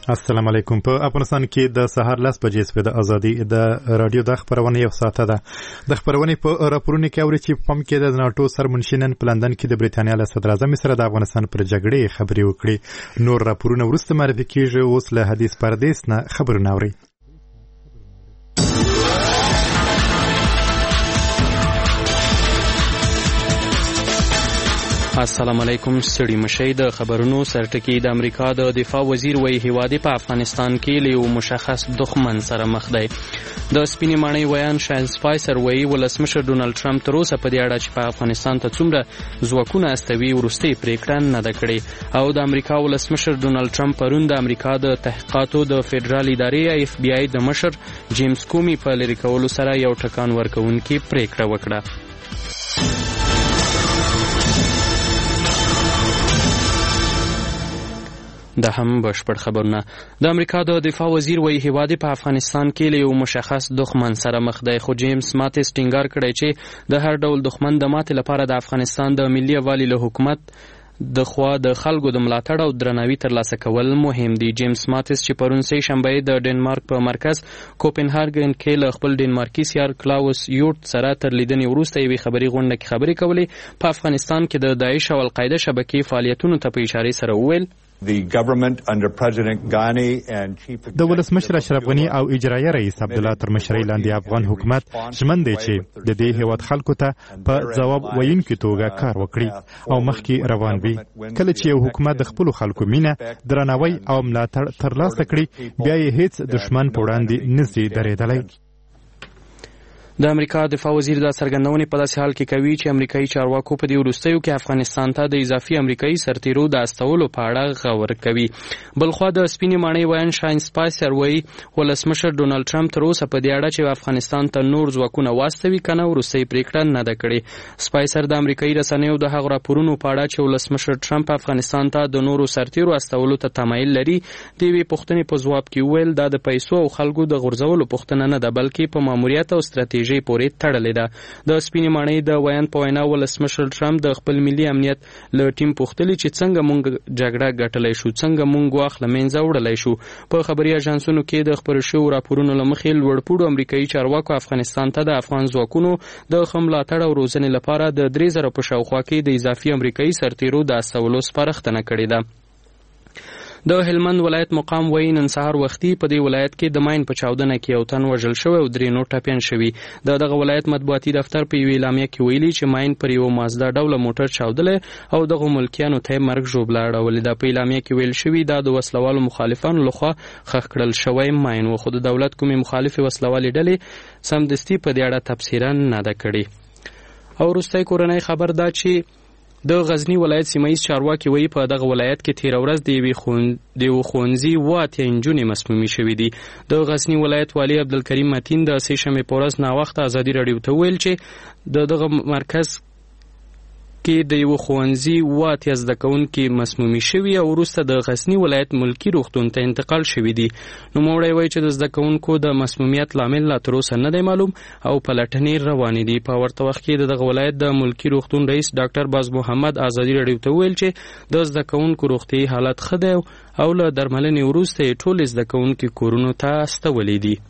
السلام علیکم. په افغانستان کې د سهار 10 بجې سپه د ازادي د رادیو د خبرونه یو ساعت ده. د خبرونه په راپورونه کې اوري چې پم کې د ناتو سرمنشینن په لندن کې د بریتانیا له صدر اعظم سره د افغانستان پر جګړې خبرې وکړي. نور راپورونه ورسته معرفي کیږي. اوس له حدیث پردیس نه خبرونه اوري. السلام علیکم. ستړي مشي د خبرونو سرټکی. د امریکا د دفاع وزیر وایي هیواد په افغانستان کې له یو مشخص دښمن سره مخ دی. د سپینې ماڼۍ ویان شاین سپایسر وایي ولسمشر ډونالد ټرمپ تر اوسه په دې اړه چې په افغانستان ته څومره ځواکونه استوي وروستۍ پریکړه نه ده کړې. او د امریکا ولسمشر ډونالد ټرمپ پرون د امریکا د تحقیقاتو د فدرال ادارې FBI د مشر جیمز کومي په لرې کولو سره یو ټکان ورکوونکې پریکړه وکړه. د هم بشپړ خبرونه. د امریکا د دفاع وزیر وایي هیواد په افغانستان کې له یو مشخص دښمن سره مخ دی. خو جیمز ماتیس ټینګار کړی چې د هر ډول دښمن د ماتې لپاره د افغانستان د ملي یووالي له حکومت د خوا د خلکو د ملاتړ او درناوي ترلاسه کول مهم دي. جیمز ماتیس چې پرون سه شنبه د ډنمارک په مرکز کوپنهاګن کې له خپل ډنمارکي سیار کلاوس یوټ سره تر لیدنې وروسته یوې خبري غونډه کې خبرې کولې. په افغانستان کې د داعش او القاعده شبکې فعالیتونو ته په اشاره سره وویل د ولسمشر اشرف غنی او اجرایه رئیس عبد الله تر مشرۍ لاندې افغان حکومت ژمن دی چې د دې هیواد خلکو ته په ځواب ویونکي توګه کار وکړي او مخکې روان وي. کله چې یو حکومت د خپلو خلکو مینه، درناوی او ملاتړ ترلاسه کړي، بیا یې هیڅ دښمن په وړاندې نشي درېدلی. د امریکا دفاع وزیر دا څرګندونې په داسې حال کې کوي چې امریکایي چارواکو په دې وروستیو کې افغانستان ته د اضافي امریکایي سرتیرو د استولو په اړه غور کوي. بلخوا د سپینې ماڼۍ ویان شاین سپایسر وایي ولسمشر ډونالد ټرمپ تر اوسه په دې اړه چې افغانستان ته نور ځواکونه واستوي کنه وروستۍ پریکړه نه ده کړې. سپایسر د امریکایي رسنیو د هغو راپورونو په اړه چې ولسمشر ټرمپ افغانستان ته د نورو سرتیرو استولو ته تمایل لري د یوې پوښتنې په ځواب کې وویل دا د پیسو او خلکو د غورځولو پوښتنه نه ده بلکې په ماموریت او ستراتیژي پورې تړلې ده. د سپینې ماڼۍ د ویان په وینا ولسمشر ټرمپ د خپل ملي امنیت له ټیم پوښتلي چې څنګه موږ جګړه ګټلی شو، څنګه موږ ګواښ له منځه وړلی شو. په خبري اژانسونو کې د خپرو شویو راپورونو له مخې لوړپوړو امریکایي چارواکو افغانستان ته د افغان ځواکونو د ښه ملاتړ او روزنې لپاره د 3000 په شاوخوا کې د اضافي امریکایي سرتیرو د استولو سپارښتنه کړې ده. د هلمند ولایت مقام وایي نن سهار وختي په دې ولایت کې د ماین په چاودنه کې یو تن وژل شوی او 3 نور ټپیان شوي. دغه ولایت مطبوعاتي دفتر په یوې اعلامیه کې ویلي چې ماین پر یو مازدا ډوله موټر چاودلی او دغه ملکیانو ته مرګ ژوبله اړولې ده. په اعلامیه کې ویل شوي دا د وسلوالو مخالفانو لخوا ښخ کړل شوی ماین و، خو د دولت کومې مخالفې وسلوالې ډلې سمدستي په دې اړه تبصره نه ده کړې. او وروستی کورنۍ خبر دا چې د غزنی ولایت سیمایي چارواکي وایي په دغه ولایت کې تیر ورځ د یوې ښوونځي 8 نجونې مسمومې شوې دي. د غزنی ولایت والی عبدالکریم متین د سه شنبې په ورځ ناوخته ازادي راډیو ته ویل چې دغه مرکز کې د یو ښوونځي 8 زده کوونکي مسمومې شوي او وروسته د غزنی ولایت ملکی روغتون ته انتقال شوي دي. نوموړی وایي چې د زده کوونکو د مسمومیت لامل لا تر اوسه نه دی معلوم او پلټنې روانې دي. په ورته وخت کې دغه ولایت د ملکی روغتون رئیس ډاکټر باز محمد ازادي راډیو ته ویل چې د زده کوونکو روغتیايي حالت ښه دی او له درملنې وروسته یې ټول زده کوونکي کورونو ته استولي دي.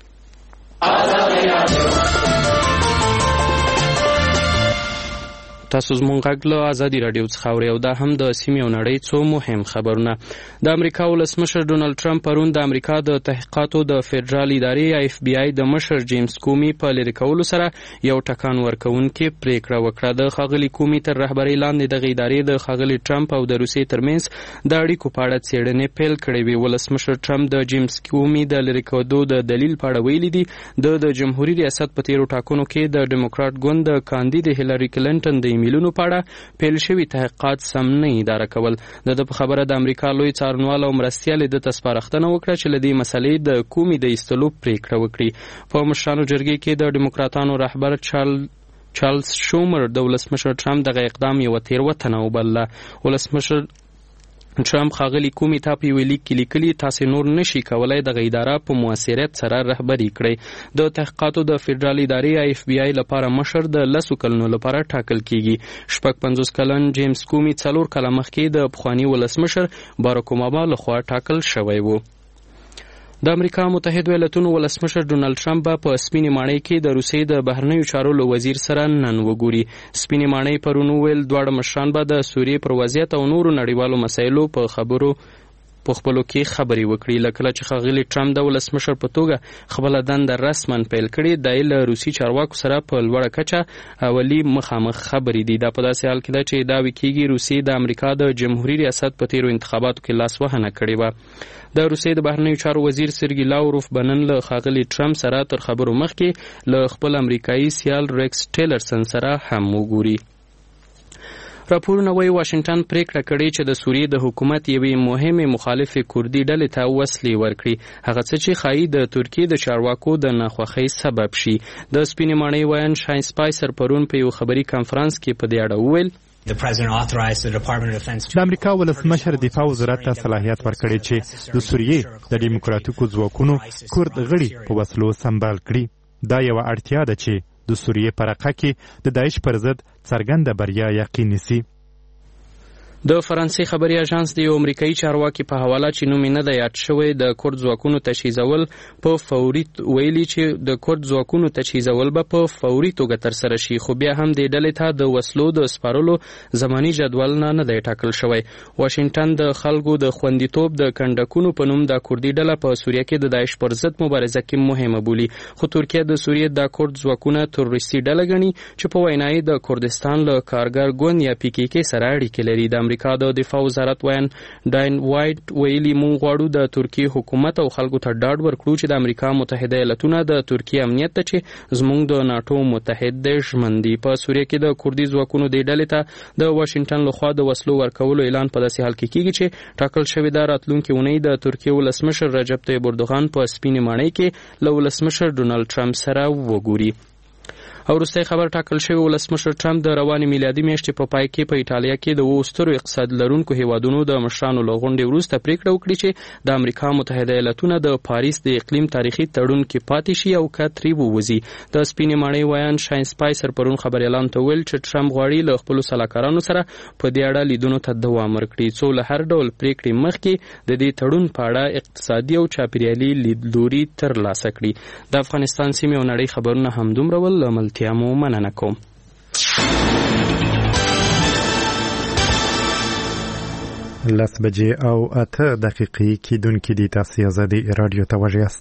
تاسو زموږ غږ له ازادي راډیو څخه اورئ او دا هم د سیمې او نړۍ څو مهم خبرونه. د امریکا ولسمشر ډونالد ټرمپ پرون د امریکا د تحقیقاتو د فدرال ادارې FBI د مشر جیمز کومي په لرې کولو سره یو ټکان ورکوونکې پریکړه وکړه. د ښاغلي کومي تر رهبرۍ لاندې دغه ادارې د ښاغلي ټرمپ او د روسیې ترمنځ د اړیکو په اړه څېړنې پیل کړې وې. ولسمشر ټرمپ د جیمز کومي د لرې کېدو د دلیل په اړه ویلي دي د جمهوریت ریاست په تیرو ټاکنو کې د ډیموکراټ ګوند د کاندید هیلری کلینټن د ایمیلونو په اړه پیل شوي تحقیقات سم نه اداره کول. د په خبره د امریکا لوی څارنوال او مرستیال د سپارښتنه وکړه چې له دې مسلې د کومي د ایستلو پریکړه وکړي. په مشرانو جرګې کې د ډیموکراتانو رهبر چارلز شومر د ولسمشر ټرمپ دغه اقدام یو تېروتنه وبلله. ولسمشر ټرمپ ښاغلي کومي ته په یوه لیک کې لیکلي تاسې نور نشي کولی دغه اداره په مؤثریت سره رهبري کړئ. د تحقیقاتو د فدرال ادارې FBI لپاره مشر د 10 کلونو لپاره ټاکل کیږي. 55 کلن جیمز کومي 4 کاله مخکې د پخواني ولسمشر باراک اوباما لخوا ټاکل شوی و. د امریکا متحده ایالاتونو ولسمشر ډونالد ټرمپ په سپینې ماڼۍ کې د روسیې د بهرنیو چارو له وزیر سره نن وګوري. سپینې ماڼۍ پرون وویل دواړه مشران به د سوریې پر وضعیت او نورو نړیوالو مسایلو په خپلو کې خبرې وکړي. لکه چې ښاغلي ټرمپ د ولسمشر په توګه خپله دنده رسما پیل کړې، د له روسي چارواکو سره په لوړه کچه اولي مخامخ خبرې دي. دا په داسې حال کې ده چې دعوی کېږي روسیې د امریکا د جمهوري ریاست په تیرو انتخاباتو کې لاسوهنه کړې وه. د روسیې د بهرنیو چارو وزیر سرګي لاوروف به نن له ښاغلي ټرمپ سره تر خبرو مخکې له خپل امریکایي سیال ریکس ټیلرسن سره هم وګوري. راپورونه وايي واشنګټن پریکړه کړې چې د سوریې د حکومت یوې مهمې مخالفې کوردي ډلې ته وسلې ورکړي، هغه څه چې ښایي د ترکیې د چارواکو د ناخوښۍ سبب شي. د سپینې ماڼۍ ویان شاین سپایسر پرون په یو خبري کانفرانس کې په دې اړه وویل د امریکا ولسمشر دفاع وزارت ته صلاحیت ورکړي چې د سوریې د دیموکراتیکو ځواکونو کورد غړي په وسلو سمبال کړي. دا یوه اړتیا ده چې د سوریې په رقه کې د داعش پر ضد څرګنده بریا یقیني سي. د فرانسې خبري اژانس د یو امریکایي چارواکي په حواله چې نوم یې نه دی یاد شوی د کورد ځواکونو تجهیزول په فوري ویلي چې د کورد ځواکونو تجهیزول به په فوري توګه ترسره شي، خو بیا هم دې ډلې ته د وسلو د سپارلو زماني جدول نه دی ټاکل شوی. واشنګټن د خلکو د خوندیتوب د کنډکونو په نوم د کوردي ډله په سوریه کې د داعش پر ضد مبارزه کې مهمه بولي، خو ترکیه د سوریې د کورد ځواکونه تروریستي ډله ګڼي چې په وینای د کردستان له کارګر ګوند یا پی کې سره اړیکې لري. د امریکا د دفاع وزارت ویان ډاین وایټ ویلي مونږ غواړو د ترکیې حکومت او خلکو ته ډاډ ورکړو چې د امریکا متحده ایالاتونه د ترکیې امنیت ته چې زموږ د ناتو متحد دی ژمن دي. په سوریه کې د کوردي ځواکونو د ډلې ته د واشنګټن لخوا د وسلو ورکولو اعلان په داسې حال کې کیږي چې ټاکل شوی د راتلونکي اونۍ د ترکیې ولسمشر رجب طیب اردوغان په سپینې ماڼۍ کې له ولسمشر ډونالد ټرمپ سره وګوري. او وروستی خبر ټاکل شوی ولسمشر ټرمپ د روانې میلادي میاشتې په پای کې په ایټالیا کې د سترو اقتصاد لرونکو هیوادونو د مشرانو له غونډې وروسته پریکړه وکړي چې د امریکا متحده ایالاتونه د پاریس د اقلیم تاریخي تړون کې پاتې شي او که ترې ووځي. د سپینې ماڼۍ ویان شاین سپایسر پرون خبر اعلان ته ویل چې ټرمپ غواړي له خپلو سلاکارانو سره په دې اړه لیدنو ته دوام ورکړي څو له هر ډول پریکړې مخکې د دې تړون په اړه اقتصادي او چاپیریالي لیدلوري ترلاسه کړي. د افغانستان سیمې او نړۍ خبرونه همدومره ول. ملتیا مو مننه کوم. 10 بجې او 8 دقیقې کیدونکې دي. تاسو آزادي رادیو ته وژی است.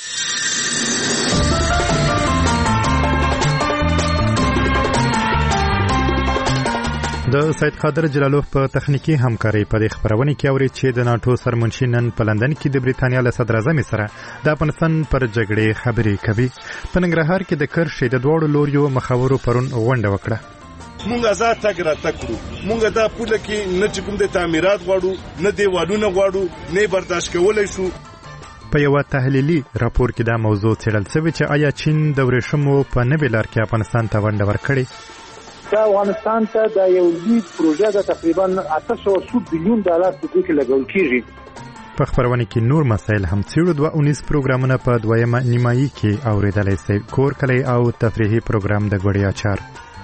د سید قادر جلالوف په تخنیکی همکاري په خبرونه کې اوري چې د ناتو سرمنشي نن په لندن کې د بریتانیا له صدر اعظم سره د افغانستان پر جګړې خبرې کوي. په ننګرهار کې د کرښې د دوړو لوریو مخاورو پرون غونډه وکړه. مونږ آزاد تګ را تکړو، مونږ دا پوله کې نه چې کوم د تعمیرات غواړو نه دیوالونه غواړو نه برداشت کولای شو. په یو تحلیلي راپور کې دا موضوع څېړل شوی چې آیا چین د ورېښمو په نوې لار کې افغانستان ته ونډه ورکړي. دا افغانستان ته د یو لوی پروژه د تقریبا 800 بلیون ډالر په کې لګول کیږي. په خبرونه کې نور مسایل هم څېړو. 2 پروګرامونه په دویمه نیمایي کې اوریدلای شئ. کور کلی او تفریحي پروګرام د ګوړیا چار.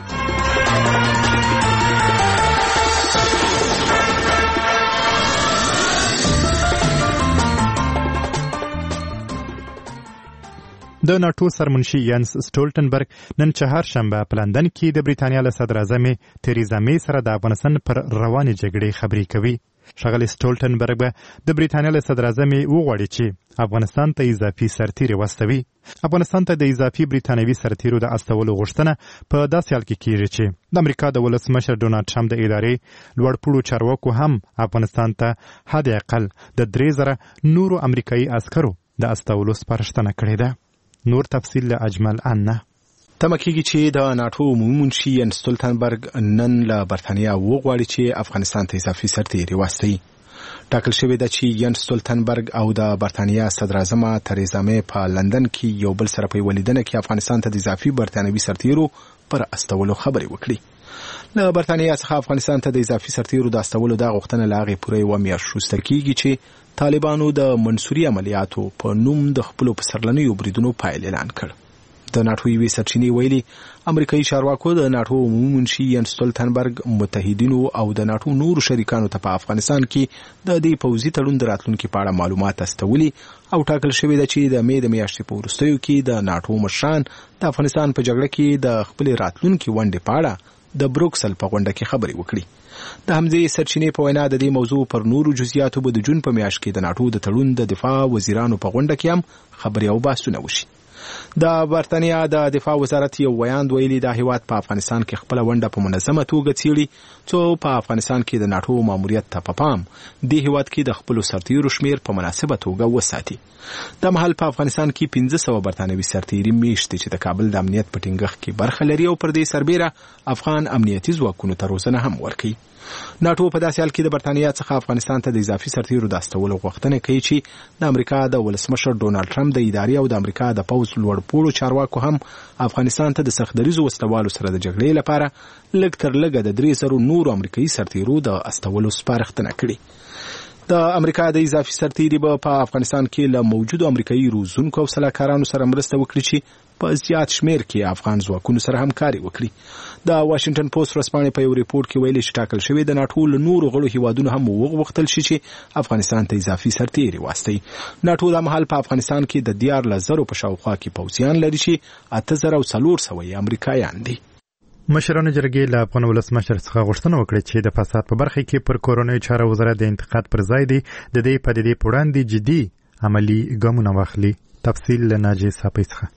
د ناتو سرمنشي ینس سټولټنبرګ نن چهارشنبه په لندن کې د بریتانیا له صدر اعظم تریزا می سره د افغانستان پر روانې جګړې خبرې کوي. ښاغلی سټولټنبرګ به د بریتانیا له صدر اعظم وغواړي چې افغانستان ته اضافي سرتیري واستوي. افغانستان ته د اضافي بریتانوي سرتیرو د استولو غوښتنه په داسې حال کې کیږي چې د امریکا د ولسمشر ډونالد ټرمپ د ادارې لوړپوړو چارواکو هم افغانستان ته حد اقل د 3000 نورو امریکایي عسکرو د استولو سپارښتنه کړې ده. نور تفصیل له اجمل انه. تمه کېږي چې د ناتو عمومي منشي ینس سټولټنبرګ نن له برتانیا وغواړي چې افغانستان ته اضافي سرتیري واستوي. ټاکل شوی ده چې ینس سټولټنبرګ او د برتانیا صدر اعظم تریزا می په لندن کې یو بل سره په ولیدنه کې افغانستان ته د اضافي برتانوي سرتیرو پر استولو خبرې وکړي. له برتانیا څخه افغانستان ته د اضافي سرتیرو د استولو د غوښتنې لاغې پورې و میاشت وروسته کېږي چې طالبانو د منصوري عملیاتو په نوم د خپلو پسرلنیو بریدونو پایل اعلان کړ. د ناټو یوې سرچینې ویلي امریکایي چارواکو د ناټو عمومي منشي ین سټولتنبرګ متحدینو او د ناټو نورو شریکانو ته په افغانستان کې د دې پوځي تړون د راتلونکي په اړه معلومات استولي او ټاکل شوې ده چې د مې د میاشتې په وروستیو کې د ناټو مشران د افغانستان په جګړه کې د خپل راتلونکي ونډې په اړه د بروکسل په غونډه کې خبرې وکړي. د همدې سرچینې په وینا د دې موضوع پر نورو جزئیاتو به د جون په میاشت کې د ناټو د تړون د دفاع وزیرانو په غونډه کې هم خبرې او بحثونه وشي. د برتانیا د دفاع وزارت یو ویاند ویلي دا هیواد په افغانستان کې خپل ونډه په منظمه توګه څیړي څو په افغانستان کې د ناټو ماموریت ته په پام د هیواد کې د خپل سرتیرو شمیر په مناسبه توګه وساتي. د محل په افغانستان کې 1500 برتانوي سرتیري میشتي چې د کابل د امنیت په ټینګښت کې برخه لري او پر دې سربېره افغان امنیتي ځواکونو ته روزنه هم ورکوي. ناټو په داسې حال کې د برتانیا څخه افغانستان ته د اضافي سرتیرو د استولو غوښتنه کوي چې د امریکا د ولسمشر ډونالد ټرمپ د ادارې او د امریکا د پوځ لوړپوړو چارواکو هم افغانستان ته د سختدریزو وسلوالو سره د جګړې لپاره لږ تر لږه د 300 نورو امریکایي سرتیرو د استولو سپارښتنه کړې. د امریکا د اضافي سرتیري به په افغانستان کې له موجودو امریکایي روزونکو او سلاکارانو سره مرسته وکړي چې په زیات شمیر کې افغان ځواکونو سره همکاري وکړي. د واشنگټن پوسټ ورځپاڼې په یو ریپورت کې ویلي چې ټاکل شوی د ناټو له نورو غړو هیوادونو هم وغوښتل شي چې افغانستان ته اضافي سرتیري واستوي. ناټو د مهال په افغانستان کې د 14,000 په شاوخوا کې پوځیان لري چې 8,400 یې امریکایان دي. مشرانو جرګې له افغان ولسمشر څخه غوښتنه وکړه چې د فساد په برخه کې پر کورونی چارو وزارت د انتقاد پر ځای دی د دې پدیدې په وړاندې جدي عملی ګامونه واخلي. تفصیل له ناجی صاحب څخه.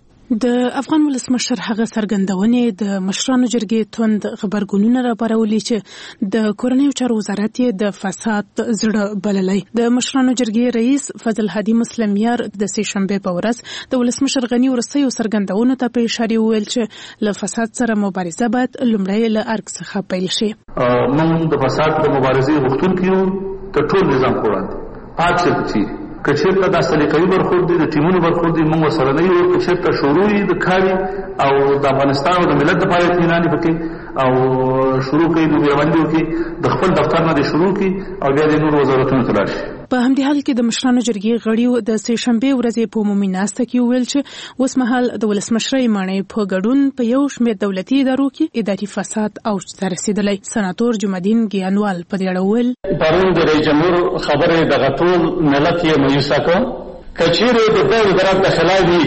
د افغان ولسمشر هغه څرګندونې د مشرانو جرګې توند خبرګونونه راپارولي چې د کورنیو چارو وزارت د فساد زړه بللی. د مشرانو جرګې رئیس فضل هادي مسلمیار د سه شنبه په ورځ د ولسمشر غنی ورسېو څرګندونو ته په اشاره ویل چې له فساد سره مبارزه باید لومړی له ارګ څخه پیل شي. موږ د فساد د مبارزې غوښتونکو یو د ټول نظام وړاندې پاتې چې کچېرته د سلیقې برخورد دي د ټیمونو برخورد دي موږ سره نه یو کچېرته شروع د کاري او د افغانستان او د ملت لپاره اطمینان وکړي او شروع کوي د بیاوندو کې د خپل دفتر نه شروع کوي او بیا د نور وزارتونو ته راشي. په همدې حال کې د مشرانو جرګې غړیو د سه شنبه ورځې په عمومي ناسته کې ویل چې اوس مهال د ولسمشرۍ مانې په ګډون په یو شمېر دولتي ادارو کې اداري فساد اوج ته رسیدلی. سناتور جمعالدین ګیانوال په دې اړه ویل پرون د رئیس جمهور خبرې د غټول ملت یې مایوسه کړ کچېرې د دې وزارت داخله وي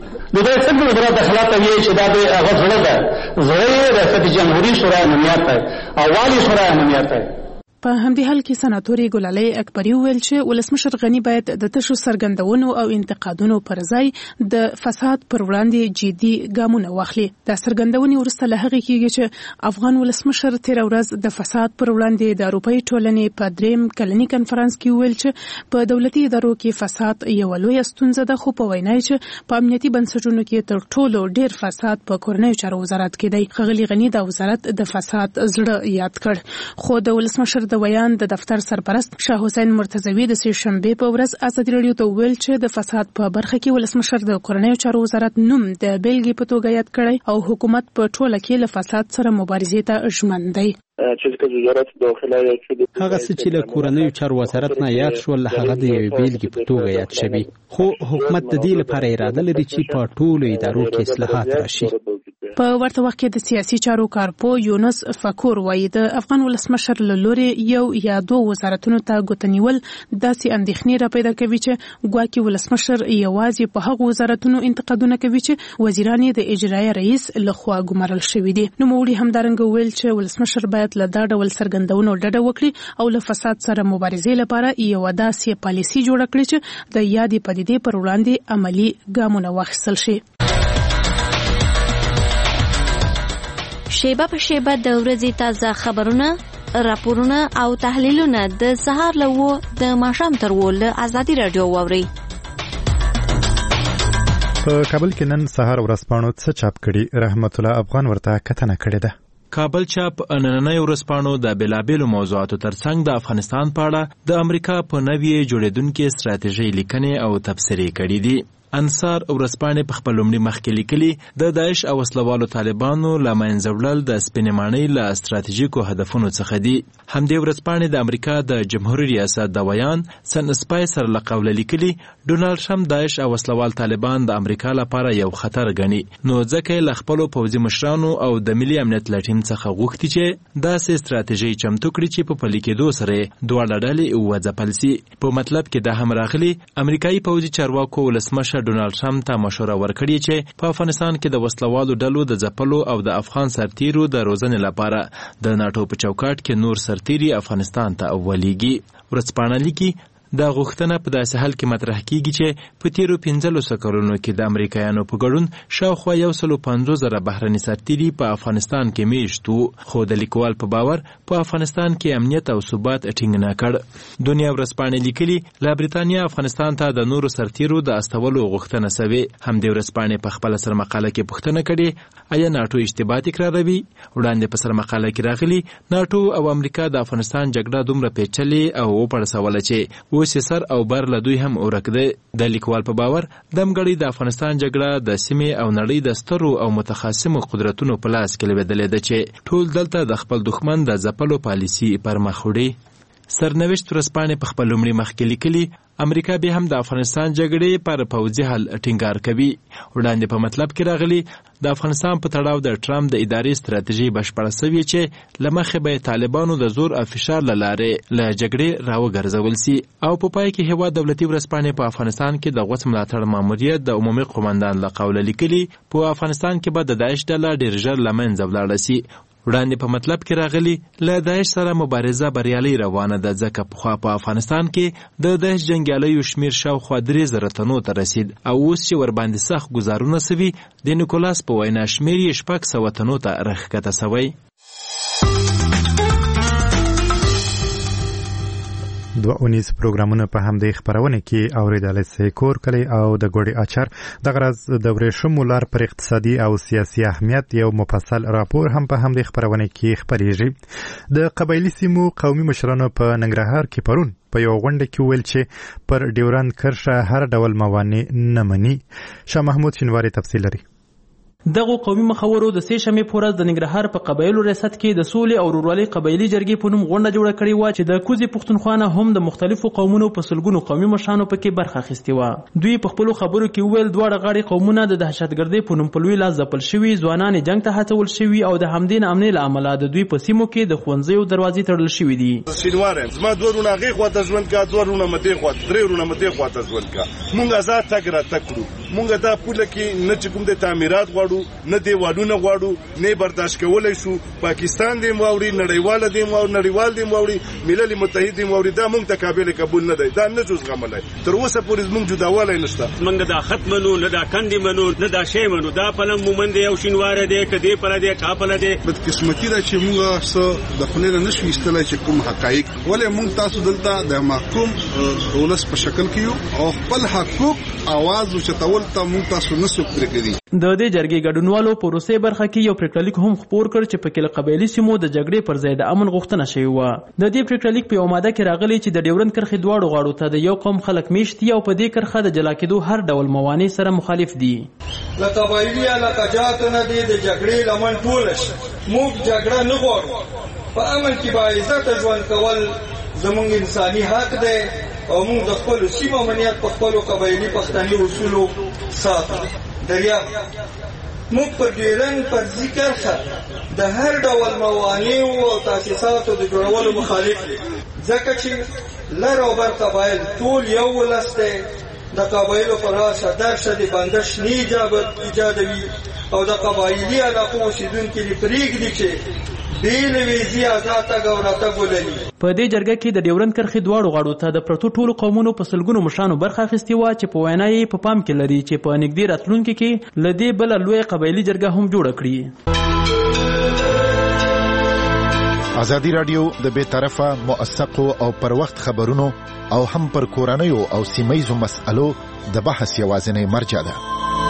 د دې څنګه وزارت داخله ته وی چې دا د هغه ځړه ده زړه د جمهوریت شورا امنیت او والی شورا امنیت. په همدې حال کې سناتوري ګلالۍ اکبري ویل چې ولسمشر غنی باید د تشو سرګندونو او انتقادونو پر ځای د فساد پر وړاندې جدي ګامونه واخلي. د سرګندونې وروسته له هغې کېږي چې افغان ولسمشر تېره ورځ د فساد پر وړاندې د اروپایي ټولنې په 3 کلني کنفرانس کې ویل چې په دولتي ادارو کې فساد یوه لویه ستونزه ده، خو په وینا یې چې په امنیتي بنسټونو کې تر ټولو ډېر فساد په کورنیو چارو وزارت کې دی. ښاغلي غني د وزارت د فساد زړه یاد کړ، خو د ولسمشر د ویان د دفتر سرپرست شاه حسین مرتضوی د سه شنبه په ورځ ازادي راډیو ته ویل چې د فساد په برخه کې ولسمشر د کورنیو چارو وزارت نوم د بیلګې په توګه یاد کړی او حکومت په ټوله کې له فساد سره مبارزې ته ژمن دی. هغه څه چې له کورنیو چارو وزارت نه یاد شول هغه د یوې بیلګې په توګه یاد شوي، خو حکومت د دې لپاره اراده لري چې په ټولو ادارو کې اصلاحات راشي. په ورته وخت کې د سیاسي چارو کارپو یونس فکور وایي د افغان ولسمشر له لوري یو یا دوه وزارتونو ته ګوتنیول داسې اندېښنې را پیدا کوي چې ګواکې ولسمشر یوازې په هغو وزارتونو انتقادونه کوي چې وزیران یې د اجرایه رئیس لخوا ګمارل شوي دي. نوموړي همدارنګه ویل چې ولسمشر باید له دا ډول څرګندونو ډډه وکړي او له فساد سره مبارزې لپاره یوه داسې پالیسي جوړه کړي چې د یادې پدیدې پر وړاندې عملي ګامونه واخیستل شي. شیبه په شیبه د ورځې تازه خبرونه، راپورونه او تحلیلونه د سهار له 9 د ماښام تر 10 له ازادي راډیو واورئ. په کابل کې نن سهار ورځپاڼو څه چاپ کړي؟ رحمت الله افغان ورته کتنه کړې ده. کابل چاپ نننۍ ورځپاڼو د بېلابېلو موضوعاتو ترڅنګ د افغانستان په اړه د امریکا په نوې جوړېدونکې ستراتیژۍ لیکنې او تبصرې کړي دي. انصار ورځپاڼې په خپل لومړي مخ کې لیکلي د داعش او وسلوالو طالبانو له منځه وړل د سپینې ماڼۍ له ستراتیژیکو هدفونو څخه دي. همدې ورځپاڼې د امریکا د جمهوري ریاست د ویان سن سپایسر له قوله لیکلي ډونالډ ټرمپ داعش او وسلوال طالبان د امریکا لپاره یو خطر ګڼي، نو ځکه یې له خپلو پوځي مشرانو او د ملي امنیت له ټیم څخه غوښتي چې داسې ستراتیژي چمتو کړي چې په پلي کېدو سره دواړه ډلې وځپل سي. په مطلب کې دا هم راغلي امریکایي پوځي چارواکو ولسمشر ډونالډ ټرمپ ته مشوره ورکړې چې په افغانستان کې د وسلوالو ډلو د ځپلو او د افغان سرتیرو د روزنې لپاره د ناټو په چوکاټ کې نور سرتیري افغانستان ته ولېږي. ورځپاڼه لیکي دا غوښتنه په داسې حال کې مطرح کیږي چې په تیرو 15 کلونو کې د امریکایانو په ګډون شاوخوا 150,000 بهرني سرتیري په افغانستان کې میشت وو، خو د لیکوال په باور په افغانستان کې امنیت او ثبات ټینګ نه کړ. دنیا ورځپاڼې لیکلي له برېټانیا افغانستان ته د نورو سرتیرو د استولو غوښتنه سوې. همدې ورځپاڼې په خپله سر مقاله کې پوښتنه کړې آیا ناټو اشتباه تکراروي؟ وړاندې په سر مقاله کې راغلي ناټو او امریکا د افغانستان جګړه دومره پیچلې او وپړسوله چې اوس سر او بر له دوی هم ورک دی. د لیکوال په باور دمګړی د افغانستان جګړه د سیمې او نړۍ د سترو او متخاصمو قدرتونو په لاس کې لوېدلې ده چې ټول دلته د خپل دښمن د ځپلو پالیسي پر مخ وړي. سرنوشت ورځپاڼې په خپل لومړي مخ کې لیکلي امریکا بیا هم د افغانستان جګړې پر پوځي حل ټینګار کوي. وړاندې په مطلب کې راغلي د افغانستان په تړاو د ټرمپ د ادارې ستراتیژي بشپړه سوې چې له مخې به طالبانو د زور او فشار له لارې له جګړې راوګرځول سي. او په پای کې هیواد دولتي ورځپاڼې په افغانستان کې د غوڅ ملاتړ ماموریت د عمومي قومندان له قوله لیکلي په افغانستان کې به د داعش ډله ډېر ژر له منځه ولاړه سي. وړاندې په مطلب کې راغلي له داعش سره مبارزه بریالۍ روانه ده، ځکه پخوا په افغانستان کې د داعش جنګیالیو شمیر شاوخوا 3,000 تنو ته رسید او اوس چې ورباندې سخت ګزارونه سوي د نیکولاس په وینا شمیر یې 600 تنو ته راښکته سوی. دوه اونیز پروګرامونه په همدې خبرونه کې اوریدل سي. کور کلی او د ګوړې اچار د غرض د ورېښمو لار پر اقتصادي او سیاسي اهمیت یو مفصل راپور هم په همدې خبرونه کې خبرېږي. د قبایلی سیمو قومي مشرانو په ننګرهار کې پرون په یو غونډه کې ویل چې پر ډیورند کرښه هر ډول موانع نه مني. شاه محمود شینواری تفصیل لري. دغه قومي مخورو د سې شنبې په ورځ د ننګرهار په قبایلو ریاست کې د سولې او ورورولۍ قبایلي جرګې په نوم غونډه جوړه کړې وه چې د کوزې پښتونخوا نه هم د مختلفو قومونو په سلګونو قومي مشرانو پکې برخه اخیستې وه. دوی په خپلو خبرو کې وویل دواړه غاړې قومونه د دهشتګردۍ په نوم په لوی لاس ځپل شوي، ځوانان یې جنګ ته هڅول شوي او د همدې ناامنۍ له امله د دوی په سیمو کې د ښوونځیو دروازې تړل شوي دي. شینواری زما دوه رونه هغې خواته ژوند کا، دوه رونه مدې خواته، درې رونه مدې خواته ژوند کا. مونږ ازاد تګ راتګ کړو. مونږ دا پوله کې نه چې کوم د تعمیرات غواړو نه دیوالونه غواړو نه برداشت کولی شو. پاکستان دې واوري، نړیوال دې واوري، ملل متحد دې واوري، دا مونږ ته قابل قبول نه دی. دا نه شو زغملی. تر اوسه پورې زموږ جداوالی نشته. مونږ دا خط منو نه دا کندې منو نه دا شی منو. دا پلم مومن دی او شینواری دی که دې پله دی کا پله دی. بدقسمتي ده چې مونږ څه د خولې نه نشو ایستلی چې کوم حقایق ولې مونږ تاسو دلته د محکوم ولس په شکل کې یو او خپل حقوق اواز اوچتول ته مونږ تاسو نسو پرېږدي. د دې جرګې ګډونوالو په روسي برخه کې یو پریکړه لیک هم خپور کړ چې په کې له قبایلي سیمو د جګړې پر ځای د امن غوښتنه شوې وه. د دې پریکړه لیک په یوه ماده کې راغلی چې د ډیورند کرښې دواړو غاړو ته د یو قوم خلک میشت دي او په دې کرښه د جلا کېدو هر ډول موانع سره مخالف دي. له قبایلي علاقجاتو نه دې د جګړې لمن ټوله شي. موږ جګړه نه غواړو. په امن کې باعزته ژوند کول زموږ انساني حق دی او موږ د خپلو سیمو امنیت په خپلو قبایلي پښتني اصولو ساتو. دریم موږ په ډیورند فرضي کرښه د هر ډول موانعو او تاسیساتو د جوړولو مخالف دي، ځکه چې لر او بر قبایل ټول یو ولس دی. د قبایلو په راشه درشه د بندش نه ایجادوي او د قبایلي علاقو اوسېدونکي دې پرېږدي چې بېله ویزې ازاد تګ او راتګ ولري. په دې جرګه کې د ډیورند کرښې دواړو غاړو ته د پرتو ټولو قومونو په سلګونو مشرانو برخه اخیستې وه چې په وینا یې په پام کې لري چې په نږدې راتلونکي کې له دې بله لویه قبایلي جرګه هم جوړه کړي. ازادي راډیو د بې طرفه موثقو او پر وخت خبرونو او هم پر کورنیو او سیمهیزو مسألو د بحث یوازینی مرجع ده.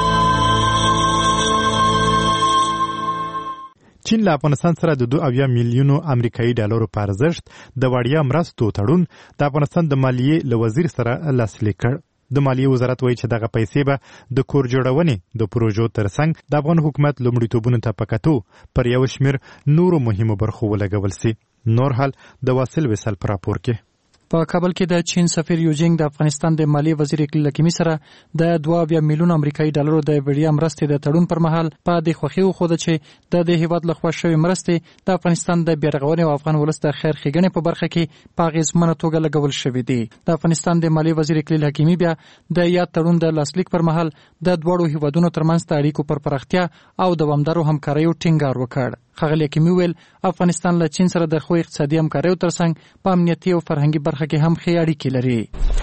چین له افغانستان سره د 2 میلیونو امریکایي ډالرو په ارزښت د وړیا مرستو تړون د افغانستان د مالیې له وزیر سره لاسلیک کړ. د مالیې وزارت وایي چې دغه پیسې به د کور جوړونې د پروژو ترڅنګ د افغان حکومت لومړیتوبونو ته په کتو پر یو شمېر نورو مهمو برخو ولګول سي. نور حال د واصل وصال په راپور کې. په کابل کې د چین سفیر یوجینګ د افغانستان د مالیې وزیر اقلیل حکیمي سره د 2 میلیون امریکایي ډالرو د وړیا مرستې د تړون پر مهال په دې خوښي وښوده چې د هیواد لخوا شوې مرستې د افغانستان د بیارغونې او افغان ولس د خیر ښېګڼې په برخه کې په اغېزمنه توګه لګول شوي دي. د افغانستان د مالیې وزیر اقلیل حکیمي بیا د یاد تړون د لاسلیک پر مهال د دواړو هیوادونو ترمنځ د اړیکو پر پراختیا او دوامدارو همکاریو ټینګار وکړ. ښاغلی حکیمي ویل افغانستان له چین سره د ښو اقتصادي همکاریو ترڅنګ په امنیتي او فرهنګي برخه کې هم ښې اړیکې لري.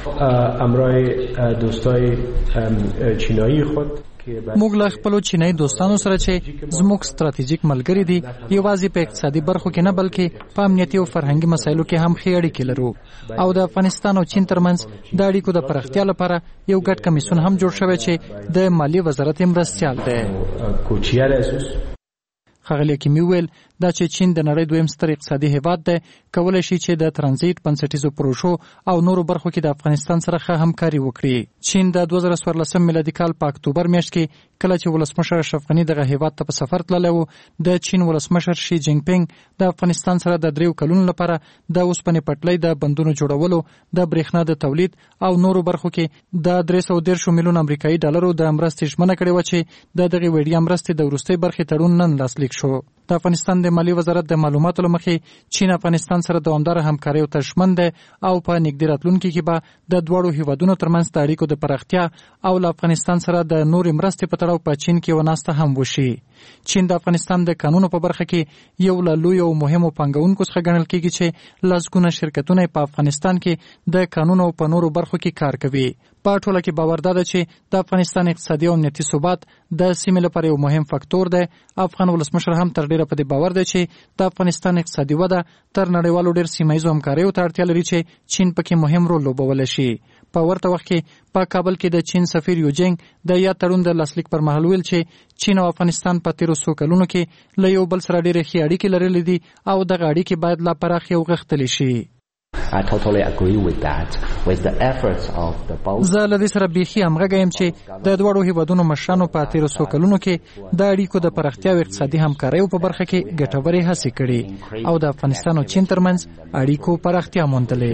همراه دوستای چینایی خود موږ له خپلو چینایي دوستانو سره چې زموږ ستراتیژیک ملګري دي یوازې په اقتصادي برخو کې نه بلکې په امنیتي او فرهنګي مسایلو کې هم ښې اړیکې لرو او د افغانستان او چین ترمنځ د اړیکو د پراختیا لپاره یو ګډ کمیسیون هم جوړ شوی چې د مالیې وزارت یې مرستیال دی. ښاغلی حکیمي ویل دا چې چین د نړۍ دویم ستر اقتصادي هیواد دی کولی شي چې د ترانزیت بنسټیزو پروژو او نورو برخو کې د افغانستان سره ښه همکاري وکړي. چین د 2014 میلادي کال په اکتوبر میاشت کې کله چې ولسمشر اشرف غني دغه هیواد ته په سفر تللی و د چین ولسمشر شي جینګ پینګ د افغانستان سره د 3 کلونو لپاره د اوسپنې پټلۍ د بندونو جوړولو د برېښنا د تولید او نورو برخو کې د 313 میلیون امریکایي ډالرو د مرستې ژمنه کړې وه چې د دغې وړیا مرستې د وروستۍ برخې تړون نن لاسلیک شو. د افغانستان د مالیې وزارت د معلوماتو له مخې چین افغانستان سره دوامداره همکاریو ته ژمن دی او په نږدې راتلونکي کې به د دواړو هیوادونو ترمنځ د اړیکو د پراختیا او له افغانستان سره د نورې مرستې په تړاو په چین کې یوه ناسته هم وشي. چین د افغانستان د قانونو په برخه کې یو له لویو او مهمو پانګونکو څخه ګڼل کېږي چې لسګونه شرکتونه په افغانستان کې د قانونو په نورو برخو کې کار کوي. په ټوله کې باور ده چې د افغانستان اقتصادي او امنیتي ثبات د سیمې لپاره یو مهم فاکتور دی. افغان ولسمشر هم تر ډیره په دې باور دی چې د افغانستان اقتصادي وده تر نړیوالو ډیر سیمایي همکاریو ته اړتیا لري چې چین پکې مهم رول لوبولی شي. په ورته وخت کې په کابل کې د چین سفیر یوجینګ د یاد تړون د لاسلیک پر مهال ویل چې چین او افغانستان په تیرو څو کلونو کې له یو بل سره ډېرې ښې اړیکې لرلې دي او دغه اړیکې باید لا پراخې او غښتلې شي. زه له دې سره بیخي همغږی یم چې د دواړو هیوادونو مشرانو په تیرو څو کلونو کې د اړیکو د پراختیا او اقتصادي همکاریو په برخه کې ګټورې هڅې کړې او د افغانستان او چین ترمنځ اړیکو پراختیا موندلې.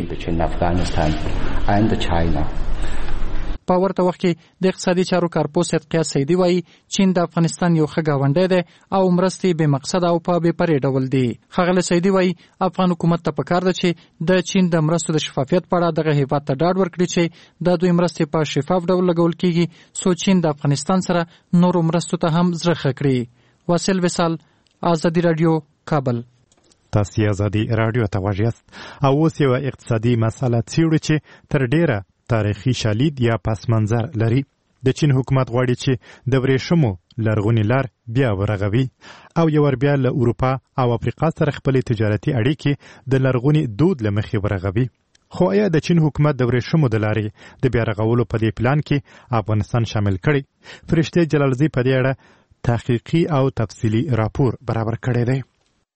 په ورته وخت کې د اقتصادي چارو کارپوه سید قیاس سیدي وایي چین د افغانستان یو ښه ګاونډی دی او مرستې بې مقصده او په بې پرې ډول دي. ښاغلی سیدي وایي افغان حکومت ته پکار ده چې د چین د مرستو د شفافیت په اړه دغه هیواد ته ډاډ ورکړي چې د دوی مرستې په شفاف ډول لګول کېږي څو چین د افغانستان سره نورو مرستو ته هم زړه ښه کړي. واصل وصال، ازادي راډیو، کابل. تاسو ازادي راډیو ته غوږ یاست او اوس یوه اقتصادي مسله څېړو چې تر ډیره تاریخي شالید یا پس منظر لري. د چین حکومت غواړي چې د ورېښمو لرغونې لار بیا ورغوي او یو ور بیا له اروپا او افریقا سره خپلې تجارتي اړیکې د لرغونې دود له مخې ورغوي. خو آیا د چین حکومت د ورېښمو د لارې د بیا رغولو په دې پلان کې افغانستان شامل کړي؟ فرشته جلالزی په دې اړه تحقیقي او تفصیلي راپور برابر کړی دی.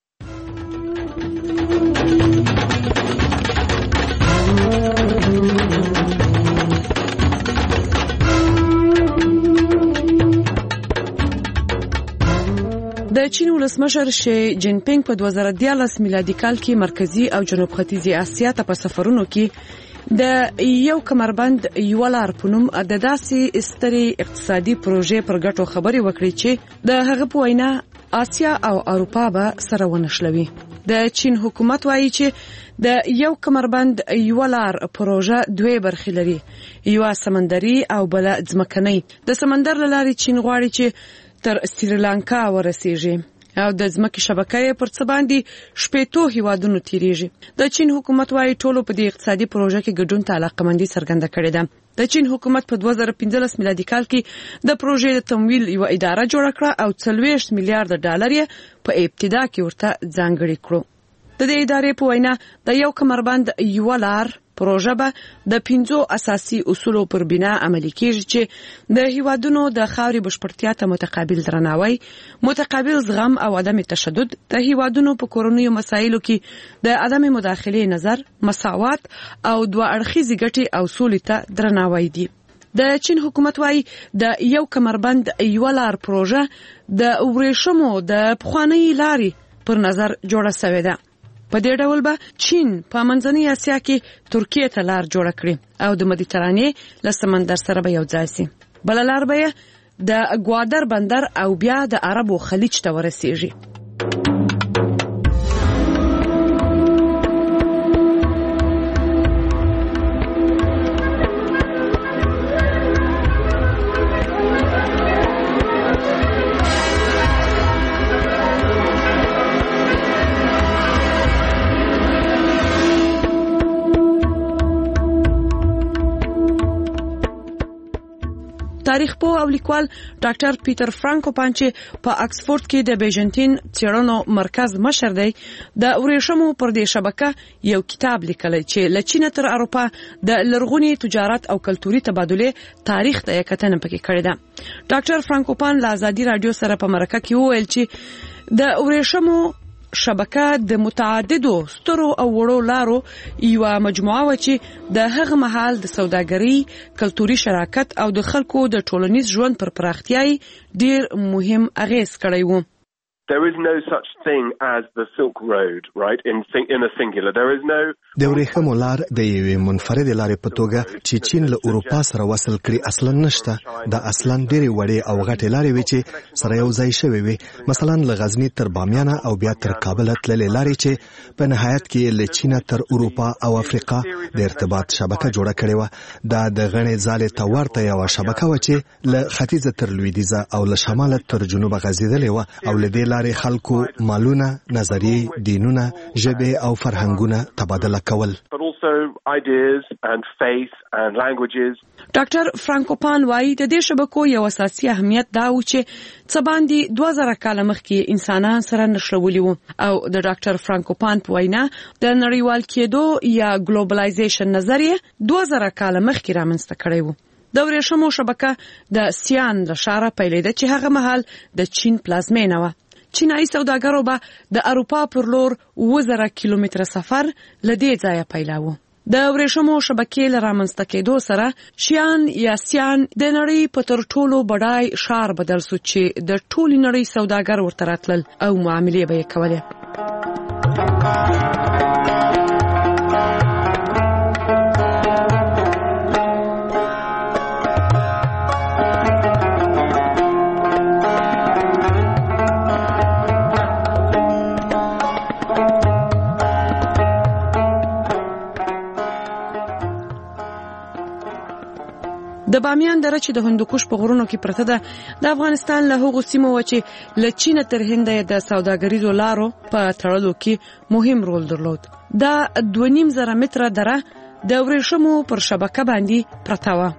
د چین ولسمشر شي جین پینګ په 2014 میلادي کال کې مرکزی او جنوب ختیځي اسیا ته په سفرونو کې د یو کمربند یو لار په نوم د داسې سترې اقتصادي پروژې پر ګټو خبرې وکړي چې د هغه په وینا آسیا او اروپا به سره ونښلوي. د چین حکومت وایي چې د یو کمربند یو لار پروژه دوه برخې لري، یو سمندري او بل ځمکنۍ. د سمندر لارې چین غواړي چې تر سریلانکا ورسیږي او د ځمکې شبکې پر څه باندې 18 هیوادونو تیریږي. د چین حکومت وايي ټولو په دې اقتصادي پروژه کې ګډون ته علاقمندي څرګنده کړې ده. د چین حکومت په 2015 میلادي کال کې د پروژې د تمویل یو اداره جوړه کړه او 40 میلیارډ ډالر یې په ابتدا کې ورته ځانګړي کړو. د دې ادارې په وینا د یو کمربند یو لار پروژه به د 5 اساسي اصولو پر بنا عملي کېږي چې د هیوادونو د خاورې بشپړتیا ته متقابل درناوی، متقابل زغم او عدم تشدد، د هیوادونو په کورنیو مسایلو کې د عدم مداخلې نظر، مساوات او دوه اړخیزې ګټې او سولې ته درناوی دي. د چین حکومت وايي د یو کمربند یو لار پروژه د ورېښمو د پخوانی لارې پر نظر جوړه شوې ده. په دې ډول به چین په منځنۍ اسیا کې ترکیه ته لار جوړه کړي او د مدیترانې له سمندر سره به یو ځای شي. بل لار به د ګوادر بندر او بیا د عربو خلیج ته ورسیږي. تاریخ پوه او لیکوال ډاکټر پیټر فرانکوپان چې په آکسفورد کې د بیژنټین څېړنو مرکز مشر دی د ورېښمو پر دې شبکه یو کتاب لیکلی چې له چین تر اروپا د لرغوني تجارت او کلتوري تبادله تاریخ ته کتنه پکې کړې ده. ډاکټر فرانکوپان له ازادي رادیو سره په مرکه کې وویل چې د ورېښمو شبکه د متعددو سترو او وړو لارو یو مجموعه و چې د هغه مهال د سوداګرۍ، کلتوري شراکت او د خلکو د ټولنیز ژوند پر پراختیاي ډیر مهم اغیز کړی و. There is no such thing as the Silk Road, right, in a singular. There is no... د ورېښمو لار د یوې منفردې لارې په توګه چې چین له اروپا سره وصل کړي اصلا نشته. دا اصلا ډېرې وړې او غټې لارې وي چې سره یو ځای شوې وي. مثلا له غزني تر بامیانه او بیا تر کابل تللې لارې چې په نهایت کې له چین تر اروپا او افریقا د ارتباط شبکه جوړه کړې وه. دا د غڼې ځالې ته ورته یوه شبکه وه چې له ختیځه تر لویدیځه او له شماله تر جنوبه غځېدلې وه او له دې خلکو مالونه، نظریې، دینونه، ژبې او فرهنګونه تبادله کول. ډاکټر فرانکوپان وايي د دې شبکو یو اساسي اهمیت دا و چې څه باندې 2000 کاله مخکې انسانان سره نښلولي وو او د ډاکټر فرانکوپان په وینا د نړیوال کېدو یا ګلوبلایزیشن نظریه 2000 کاله مخکې رامنځته کړی وو. د ورېښمو شبکه د سیان له ښاره پیلېده چې هغه مهال د چین پلازمینه وه. چینایي سوداګرو به د اروپا پر لور 2000 کیلومتره سفر له دې ځایه پیلاوه. د ورېښمو شبکې له رامنځته کېدو سره شیان یا سیان د نړۍ په تر ټولو بډای ښار بدل شو چې د ټولې نړۍ سوداګر ورته راتلل او معاملې به یې کولې. د بامیان دره چې د هندوکش په غرونو کې پرته ده د افغانستان له هغو سیمو و چې له چین تر هند د سوداګریزو لارو په تړلو کې مهم رول درلود. دا 2.5 متره دره د ورېښمو پر شبکه باندې پرته وه.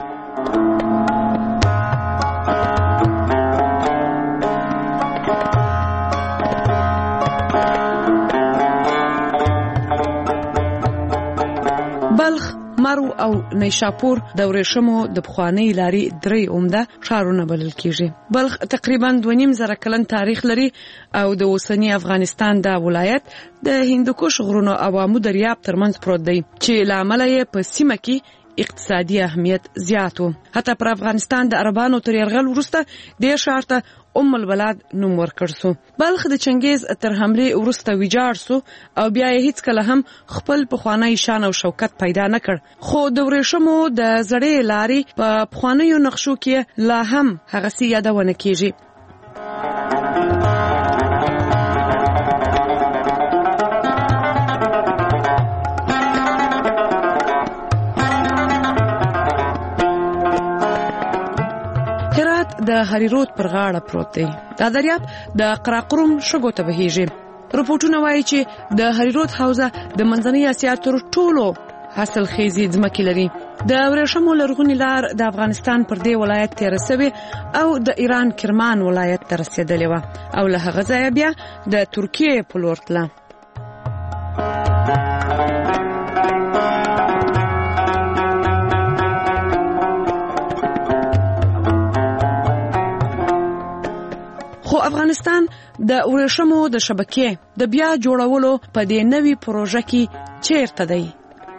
بلخ، مرو او نیشاپور د ورېښمو د پخوانۍ لارې 3 عمده ښارونه بلل کېږي. بلخ تقریبا 2.5 کلن تاریخ لري او د اوسني افغانستان د ولایت د هندوکش غرونو او امو دریاب ترمنځ پروت دی چې له امله یې په سیمه کې اقتصادي اهمیت زیات و. حتی پر افغانستان د عربانو تر یرغل وروسته د ښار ته ام البلاد نوم ورکړ سو. بلخ د چنګیز تر حملې وروسته ویجاړ سو او بیا یې هیڅ کله هم خپل پخوانی شان او شوکت پیدا نه کړ. خو د ورېښمو د زړې لارې په پخوانیو نقشو کې لا هم هغسې یادونه کیږي. د هریرود پر غاړه پروت دی. دا دریاب د قراقرم شګو ته بهیږي. رپورټونه وایي چې د هریرود حوزه د منځنۍ اسیا تر ټولو حاصلخیزې ځمکې لري. د ورېښمو لرغونې لار د افغانستان پر دې ولایت تېره سوې او د ایران کرمان ولایت ته رسېدلې وه او له هغه ځایه بیا د ترکیې په لور تله. خو افغانستان د ورېښمو د شبکې د بیا جوړولو په دې نوي پروژه کې چیرته دی؟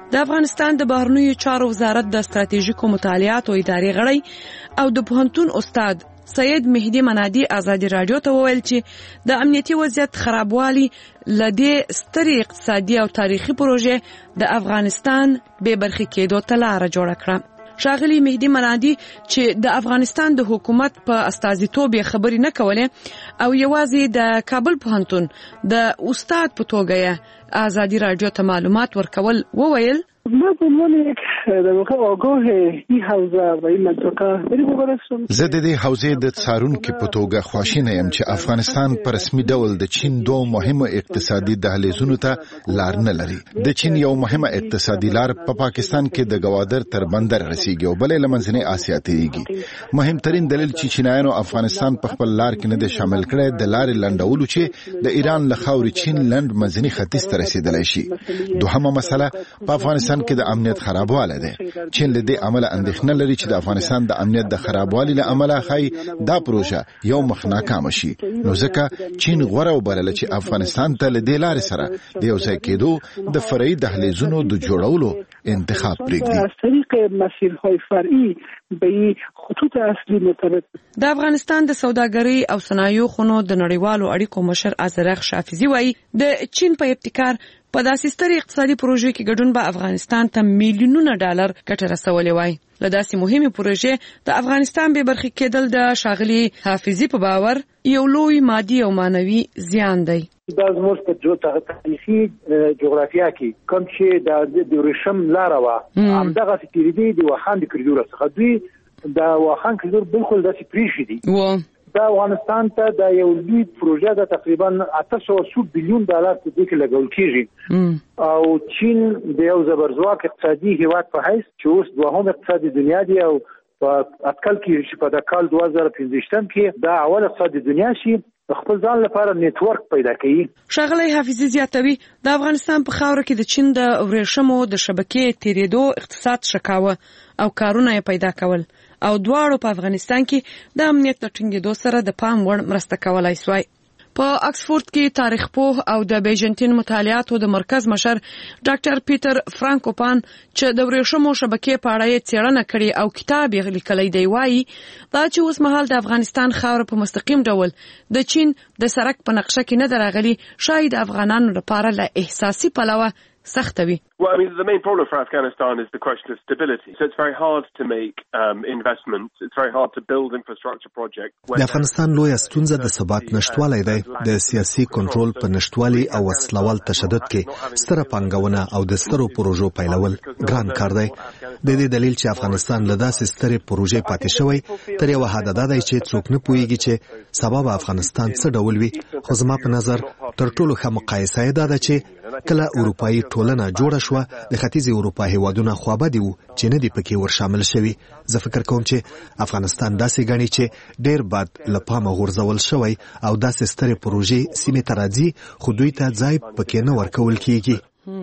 د افغانستان د بهرنیو چارو وزارت د ستراتیژیکو مطالعاتو ادارې غړی او د پوهنتون استاد سید مهدی منادي ازادي رادیو ته وویل چې د امنیتي وضعیت خرابوالي لدې سترې اقتصادي او تاریخي پروژې د افغانستان بې برخې کېدو ته لاره جوړه کړه. ښاغلي مهدی منادي چې د افغانستان د حکومت په استازیتوب خبرې نه کولې او یوازې د کابل پوهنتون د استاد په توګه ازادي رادیو ته معلومات ورکول وویل ما به عنوان یک در واقع آگاه این حوزه و این منطقه بری بگرستم. زه د دې حوزې د څارونکو په توګه خواشینه یم چې افغانستان په رسمي ډول د چین دوه مهمه اقتصادي دهلیزونو ته لار نه لري. د چین یو مهمه اقتصادي لار په پاکستان کې د گوادر تر بندر رسیږي او بلې لمنځنۍ آسیا ته یږي. مهمترین دلیل چې چینایانو افغانستان په خپل لار کې نه د شامل کړي د لارې لنډولو چې د ایران له خاورې چین لند منځني ختیځ ته رسیدلی شي. دوهمه مسله په افغانستان کې د امنیت خرابواله ده. چین له دې عمله اندېښنه لري چې د افغانستان د امنیت د خرابوالي له امله خای دا پروژه یو مخ ناکام شي. نو ځکه چین غوړه وبلله چې افغانستان ته له دې لارې سره د یو ځای کېدو د فرعي دهلیزونو د جوړولو انتخاب پرېږدي. از طریق مسیرهای فرعی به خطوط اصلی مرتبط. د افغانستان د سوداګرۍ او صنایعو خونو د نړیوالو اړیکو مشر ازرخ شافیزی وایي د چین په ابتکار په داسې سترې اقتصادي پروژې کې ګډون به افغانستان ته میلیونونه ډالر ګټه رسولې وای. له داسې مهمې پروژې د افغانستان بې برخې کېدل د ښاغلي حافظي په باور یو لوی مادي او معنوي زیان دی. دا زموږ په تاریخي جغرافیا کې کوم چې د ورشم لار و همدغه تیریدي د واخان د کریډور څخه دوی د واخان کریډور بالکل داسې پریښی دي. دا افغانستان ته د یو لوی پروژه د تقریبا 800 بلیون ډالر په دې کې لګول کیږي او چین د یو زبرځواک اقتصادي هیواد په حیث چې اوس دوهم اقتصادي دنیا دی او په اټکل کې چې په د کال 2015 کې دا اول اقتصادي دنیا شي خپل ځان لپاره نیټورک پیدا کوي. ښاغلی حافظي زیاتوي د افغانستان په خاوره کې د چین د ورېښمو د شبکې تیریدو اقتصاد شکاوه او کارونه یې پیدا کول او دواړو په افغانستان کې د امنیت د ټینګېدو سره د پام وړ مرسته کولای شوای. په اکسفورد کې تاریخ پوه او د بیجنټین مطالعاتو د مرکز مشر ډاکټر پیټر فرانکوپان چې د ورېښمو شبکې په اړه څېړنه کړې او کتاب یې لیکلی دی وایي دا چې اوس مهال د افغانستان خاوره په مستقیم ډول د چین د سرک په نقشه کې نه درغلي شاید افغانانو لپاره له احساسي پلوه سختوي. Well, I mean, the main problem for Afghanistan is the question of stability. So it's very hard to make investments. It's very hard to build infrastructure projects. د افغانستان لویه ستونزه د ثبات نشټوالی دی. د سیاسي کنټرول په نشټوالي او وسلوال تشدد کې ستره پانګونه او د سترو پروژو پیلول ګران کار دی. د دې دلیل چې افغانستان له داسې سترې پروژې پاتې شوی تر یو حده دا دی چې څوک نه پوهیږي چې سبا به افغانستان څه ډول وي. خو زما په نظر تر ټولو ښه مقایسه یې دا ده چې کله اروپایي ټولنه جوړه شوه د ختیځې اروپا هیوادونه خوابدي وو چې نه دي پکې ورشامل شوي. زه فکر کوم چې افغانستان داسې ګڼي چې ډېر بد له پامه غورځول شوی او داسې سترې پروژې سیمې ته راځي خو دوی ته ځای پکې نه ورکول کیږي.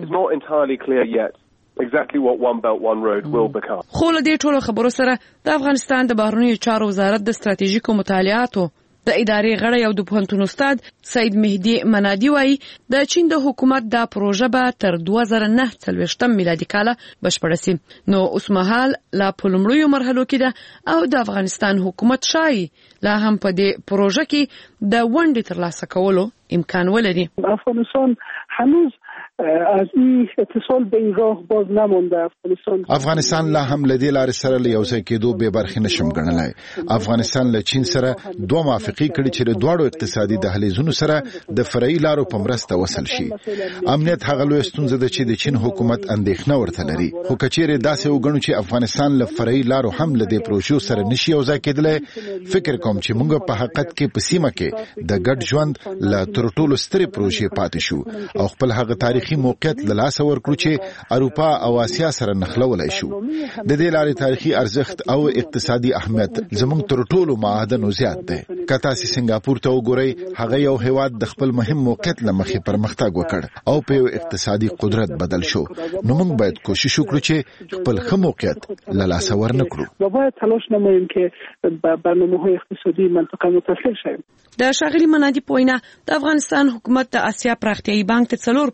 Exactly what One Belt One Road will become. خو له دې ټولو خبرو سره د افغانستان د بهرنیو چارو وزارت د ستراتیژیکو مطالعاتو د ادارې غړی او د پوهنتون استاد سید مهدی منادي وایي د چین د حکومت دا پروژه به تر 2009 میلادي کال بشپړه شي. نو اوس مهال لا په لومړیو مرحلو کې ده او د افغانستان حکومت شایي لا هم په دې پروژه کې د ونډې ترلاسه کولو امکان ولري. افغانستان هنوز از این اتصال به این راه باز نمونده. افغانستان لا هم له دې لارې سره له یو ځای کېدو بې برخې نشم ګڼلی. افغانستان له چین سره دوه موافقې کړي چې له دواړو اقتصادي دهلیزونو سره د فرعي لارو په مرسته وصل شي. امنیت هغه لویه ستونزه ده چې د چین حکومت اندېښنه ورته لري. خو که چیرې داسې وګڼو چې افغانستان له فرعي لارو هم له دې پروژو سره نشي یو ځای کېدلی، فکر کوم چې موږ په حقیقت کې په سیمه کې د ګډ ژوند له تر ټولو سترې پروژې پاتې شو او خپل هغه تاریخي موقعیت له لاسه ورکړو چې اروپا او آسیا سره نښلولی شو. د دې لارې تاریخي ارزښت او اقتصادي اهمیت زموږ تر ټولو معادنو زیات دی. که تاسې سنګاپور ته وګورئ، هغه یو هیواد د خپل مهم موقعیت له مخې پرمختګ وکړ او په یو اقتصادي قدرت بدل شو. نو موږ باید کوشش وکړو چې خپل ښه موقعیت له لاسه ورنکړو. و باید تلاش نماییم که برنامه‌های اقتصادی منطقه متصل شویم. د ښاغلي منادي په وینا د افغانستان حکومت د آسیا پراختیایي بانک ته 4 پروژې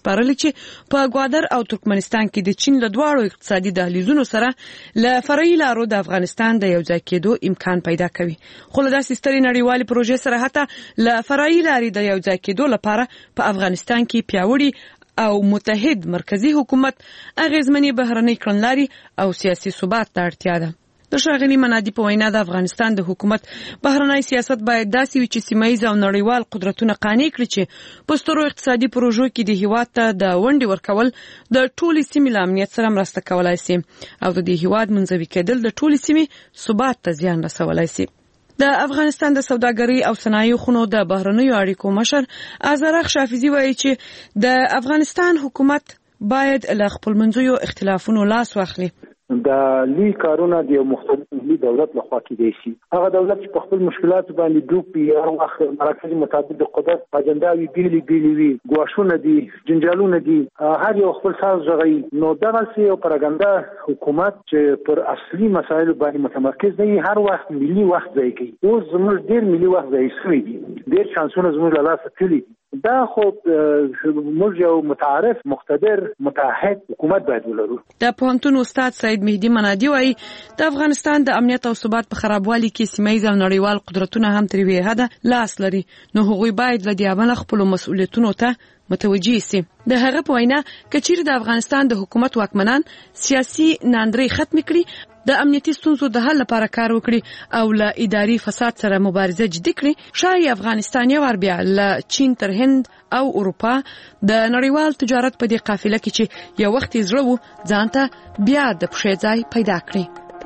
سپارلي چې په ګوادر او ترکمنستان کې د چین له دواړو اقتصادي دهلیزونو سره له فرعي لارو د افغانستان د یو ځای کېدو امکان پیدا کوي. خو له داسې سترې نړیوالې پروژې سره حتی له فرعي لارې د یو ځای کېدو لپاره په افغانستان کې پیاوړي او متحد مرکزی حکومت، اغیزمنې بهرنۍ کړنلارې او سیاسي ثبات ته اړتیا ده. د ښاغلي منادي په وینا د افغانستان د حکومت بهرنی سیاست باید داسې وي چې سیمه ییز او نړیوال قدرتونه قانع کړي چې په سترو اقتصادي پروژو کې د هیواد ته د ونډې ورکول د ټولې سیمې له امنیت سره مرسته کولای شي او د هیواد منزوي کېدل د ټولې سیمې ثبات ته زیان رسولای شي. د افغانستان د سوداګرۍ او صنایعو خونو د بهرنیو اړیکو مشر آذرخ شافیزي وایي چې د افغانستان حکومت باید له خپلمنځیو اختلافونو لاس واخلي. د لوی کارونه د یو مختلف ملي دولت لخوا کېدای شي. هغه دولت چې په خپل مشکلات باندې ډوب وي، هر وخت مرکزي مطابق د قدرت اجنډاوي بیلې وي، ګواښونه دي، جنجالونه دي، هر یو خپل ساز ژغوي. نو دغسې یو پراګندا حکومت چې پر اصلي مسایلو باندې متمرکز دی هر وخت ملي وخت ځای کوي. اوس زموږ ډېر ملي وخت ځای شوی دي، ډېر چانسونه زموږ له لاسه تللي دي. دا خو موږ یو متعارف مقتدر متحد حکومت باید ولرو. د پوهنتون استاد سید مهدي منادي وایي د افغانستان د امنیت او ثبات په خرابوالي کې سیمه ییز او نړیوال قدرتونه هم تر یوې حده لاس لري، نو هغوی باید له دې امله خپلو مسؤلیتونو ته متوجه سي. د هغه په وینا که چیرې د افغانستان د حکومت واکمنان سیاسي ناندرۍ ختم کړي، د امنیتي ستونزو د حل لپاره کار وکړي او له اداري فساد سره مبارزه جدي کړي، شاید افغانستان یو بیا له چین تر هند او اروپا د نړیوال تجارت په دې قافله کې چې یو وخت زړه وو ځان ته بیا د پښې ځای پیدا کړي.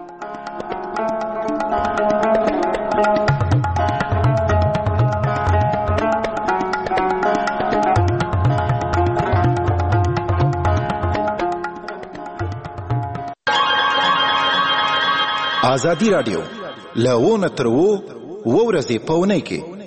ازادي رادیو لونه تر ورځې په اونۍ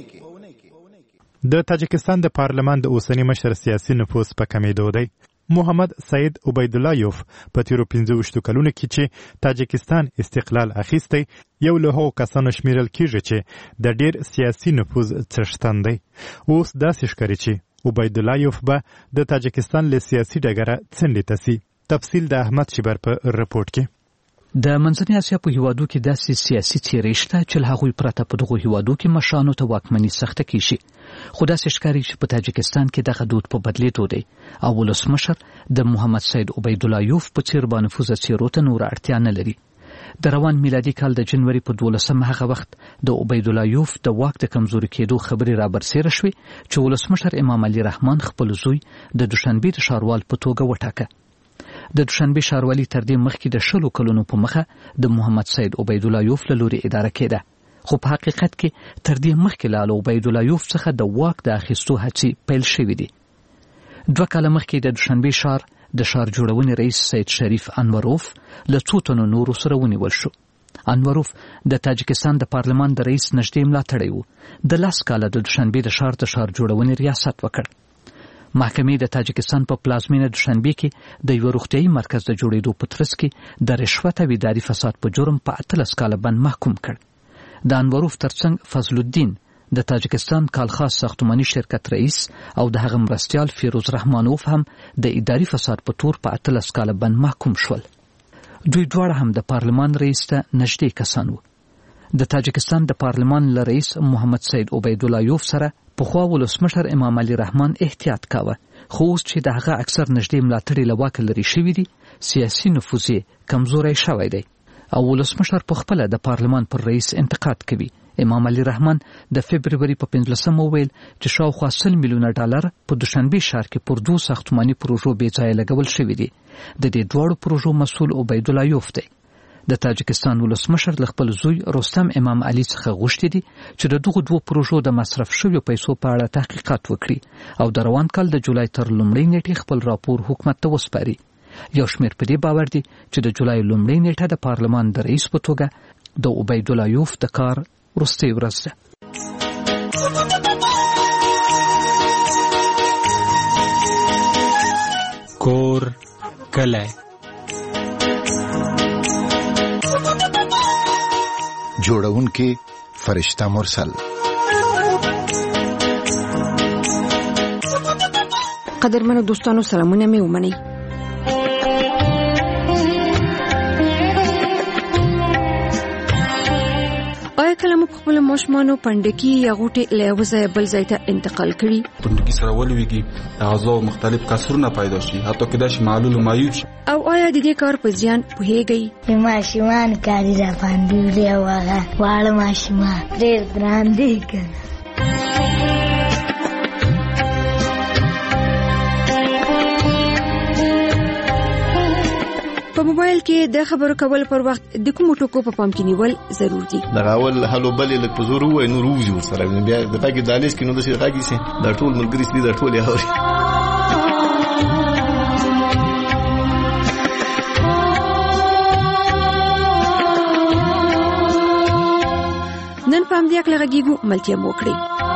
کې د تاجکستان د پارلمان د اوسنی مشر سیاسي نفوذ په کمیدو دی. محمد سعید عبیداللهیوف په تیرو 15 کلونو کې چې تاجکستان استقلال اخیستی یو له هغو کسانو شمیرل کیږي چې د ډیر سیاسي نفوذ څښتن دی. اوس داسې ښکاري چې عبیداللهیوف به د تاجکستان له سیاسي ډګره څنډې ته سي. تفصیل د احمد شیبر په رپورټ کې. د منځنۍ اسیا په هیوادو کې داسې سیاسي څیرې شته چې له هغوی پرته په دغو هیوادو کې مشرانو ته واکمني سخته کیږي، خو داسې ښکاري چې په تاجکستان کې دغه دود په بدلېدو دی او ولسمشر د محمد سعید عبیداللهیوف په څیر بانفوذه څیرو ته نوره اړتیا نه لري. د روان میلادي کال د جنوري په 12 هغه وخت د عبیداللهیوف د واک د کمزوري کېدو خبرې رابرسېره شوې چې ولسمشر امام علي رحمان خپل زوی د دوشنبې د ښاروال په توګه وټاکه. د دوشنبې ښاروالي تر دې مخکې د 10 کلونو په مخه د محمد سعید عبیداللهیوف له لوري اداره کېده، خو په حقیقت کې تر دې مخکې له عبیداللهیوف څخه د واک د اخیستو هڅې پیل شوې دي. 2 کاله مخکې د دوشنبې ښار د ښار جوړونې رئیس سید شریف انوروف له څو تنو نورو سره ونیول شو. انوروف د تاجکستان د پارلمان د رئیس نږدې ملاتړی و. د 10 کاله د دوشنبې د ښار جوړونې ریاست وکړ. محکمې د تاجکستان په پلازمینه دوشنبې کې د یو روغتیايي مرکز د جوړېدو په ترڅ کې د رشوت او اداري فساد په جرم په 18 کاله بند محکوم کړ. د انوروف ترڅنګ فضل الدین د تاجکستان کالخاص ساختماني شرکت رئیس او د هغه مرستیال فیروز رحمانوف هم د اداري فساد په تور په 18 کاله بند محکوم شول. دوی دواړه هم د پارلمان رئیس ته نږدې کسان وو. د تاجکستان د پارلمان له رئیس محمد سعید عبیداللهیوف سره پخوا ولسمشر امام علي رحمان احتیاط کاوه، خو اوس چې د هغه اکثر نږدې ملاتړي له واکه لرې شوي دي، سیاسي نفوذ یې کمزوری شوی دی او ولسمشر پخپله د پارلمان پر رئیس انتقاد کوي. امام علي رحمان د فبروري په 15 وویل چې شاوخوا $100 میلیونه په دوشنبې ښار کې پر 2 ساختماني پروژو بې ځایه لګول شوي دي. د دې دواړو پروژو مسؤل عبیداللهیوف دی. د تاجکستان ولسمشر له خپل زوی رستم امام علي څخه غوښتي دي چې د دغو 2 پروژو د مصرف شویو پیسو په اړه تحقیقات وکړي او د روان کال د جولای تر لومړۍ نیټې خپل راپور حکومت ته وسپاري. یو شمېر په دې باور دي چې د جولای لومړۍ نیټه د پارلمان د رئیس په توګه د عبیداللهیوف د کار وروستۍ ورځ ده. کور کلی جوړونکي فرشته مرسل. قدرمنو دوستانو سلامونه مې ومنئ. آیا کله مو خپل ماشومانو پندکی یا غوټي له یو ځای بل ځای ته انتقال کړي؟ پندکی سره ولويږي اعضاء مختلف کسرونه پیدا شي، حتی کله چې معلول او معیوب شي. او آیا د دې کار په ځان پوهیږي؟ ماشومان کاری را باندې ولې واغه واړه ماشومان ډېر ګران دي کنه. په موبایل کې د خبرو کول پر وخت د کوم ټکو په پام کې نیول ضرور دي. دا اول هلو بلې لک په زور وای نور وځي سره بیا د پاکي دالیس کې نو د شي راګي سي دا ټول ملګری سي دا ټول یاوري. نن پام دې کله غږیږو ملتیا موکړي.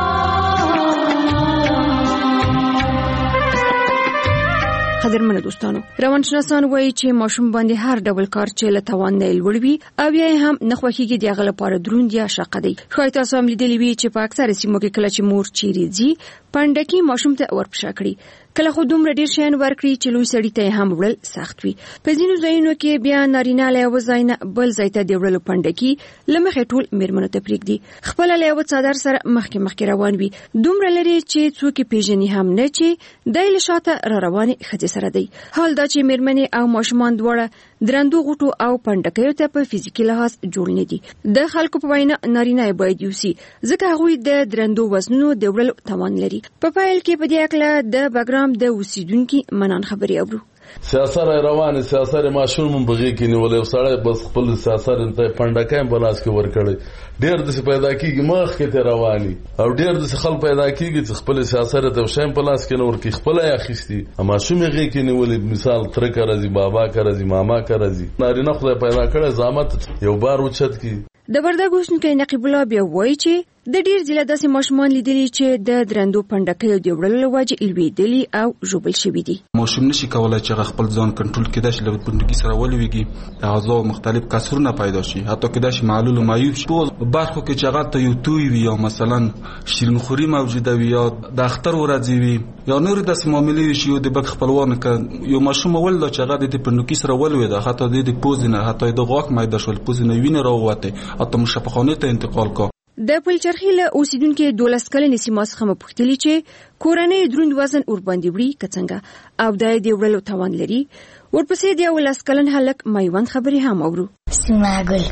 قدرمنو دوستانو، روانشناسان وایي چې ماشوم باندې هر ډول کار چې له توان نه لوړ وي او یا هم نه خوښیږي د هغه لپاره دروند یا شاقه دی. ښایي تاسو هم لیدلی وي چې په اکثره سیمو کې کله چې مور چیرې ځي پندکی ماشوم ته ورپښه کړي، کله خو دومره ډیر شیان ورکړي چې لوی سړی ته هم وړل سخت وي. په ځینو ځایونو کې بیا نارینه له یو ځای نه بل ځای ته د وړلو پندکی لمخې ټول میرمنو ته پرېږدي، خپل له یو څادر سره مخکې روان وي، دومره لري چې څوک پیژني هم نه چې دای له شاته را روانې ښځې سره دی. حال دا چې میرمنې او ماشومان دواړه درندو غوټو او پندکیو ته په فزیکي لحاظ جوړ نه دي. د خلکو په وینا نارینه باید یوسي ځکه هغوی د درندو وزنونو د وړلو توان لري. په پیل کې په دې اړه د بګرام د اوسیدونکو منان خبري اورو. سیاست روانه سیاست ماشوم من بغي کې نیولې وسړی بس خپل سیاست ته پندکایم بلاس کې ورکړي ډېر د پیدا کیږي مخ کې ته رواني او ډېر د خپل پیدا کیږي چې خپل سیاست ته شیم بلاس کې نور کې خپل یا خستي اما شومې غي کې نیولې مثال تر کرزي بابا کرزي ماما کرزي نارینه خدای پیدا کړی زحمت یو بار وچت کی. د وردګ اوسنکي نقیب الله بیا وایي چې د ډیر ځله داسې ماشومان لیدلي چې د درندو پندکیو د وړلو وجه الویدلي او ژوبل شوي دي. ماشوم نشي کولای چې خپل ځان کنټرول کړي چې له پندکی سره ولويږي اعضاء مختلف کسرونه پیدا شي، حتی کله چې معلول او معیوب شي. برخو کې چې هغه ته یو توي وي یا مثلا شیرینخوري موجوده وي یا د اختر ورځي وي یا نور داسې معاملې شي او د بک خپلوان ک یو ماشوم ول چې هغه د پندکی سره ولوي دا حتی د پوزینه حتی د غوښ مایده شول پوزینه وینه راوته حتی مشفخانه ته انتقال کو. د پلچرخي له اوسیدونکو 12 کلنې سیمه څخه مپوښتلي چې کورنۍ دروند وزن ور باندې وړي کڅنګه او د دې وړلو توان لري. ورپسې د 12 کلن هلک مایوند خبري هم اورو. سیماګل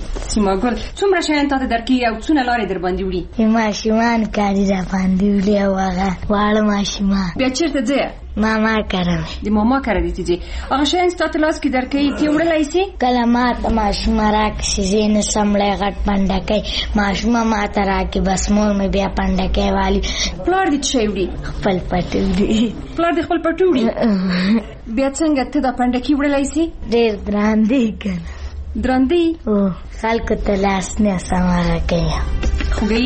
څومره شیان ته درکې او څونه لارې در باندې وړي؟ ماشومان کاری را باندې وړي واغه واړه ماشومان. بیا چیرته ځې؟ ماما کرم د ماما کړه دي چې هغه شین ستاسو لاس کې درکې تی وړلای شي کلمات ماشوم راکې زین سمړې غټ پندکې ماشوم ما تراکې بس مور مې بیا پندکې والی پلار دې شي وړي خپل پټوړي پلار دې خپل پټوړي بیا څنګه ته دا پندکې وړلای شي ډېر ګران دي کنه درندې او خلکو ته لاس نه سماره کوي خوږی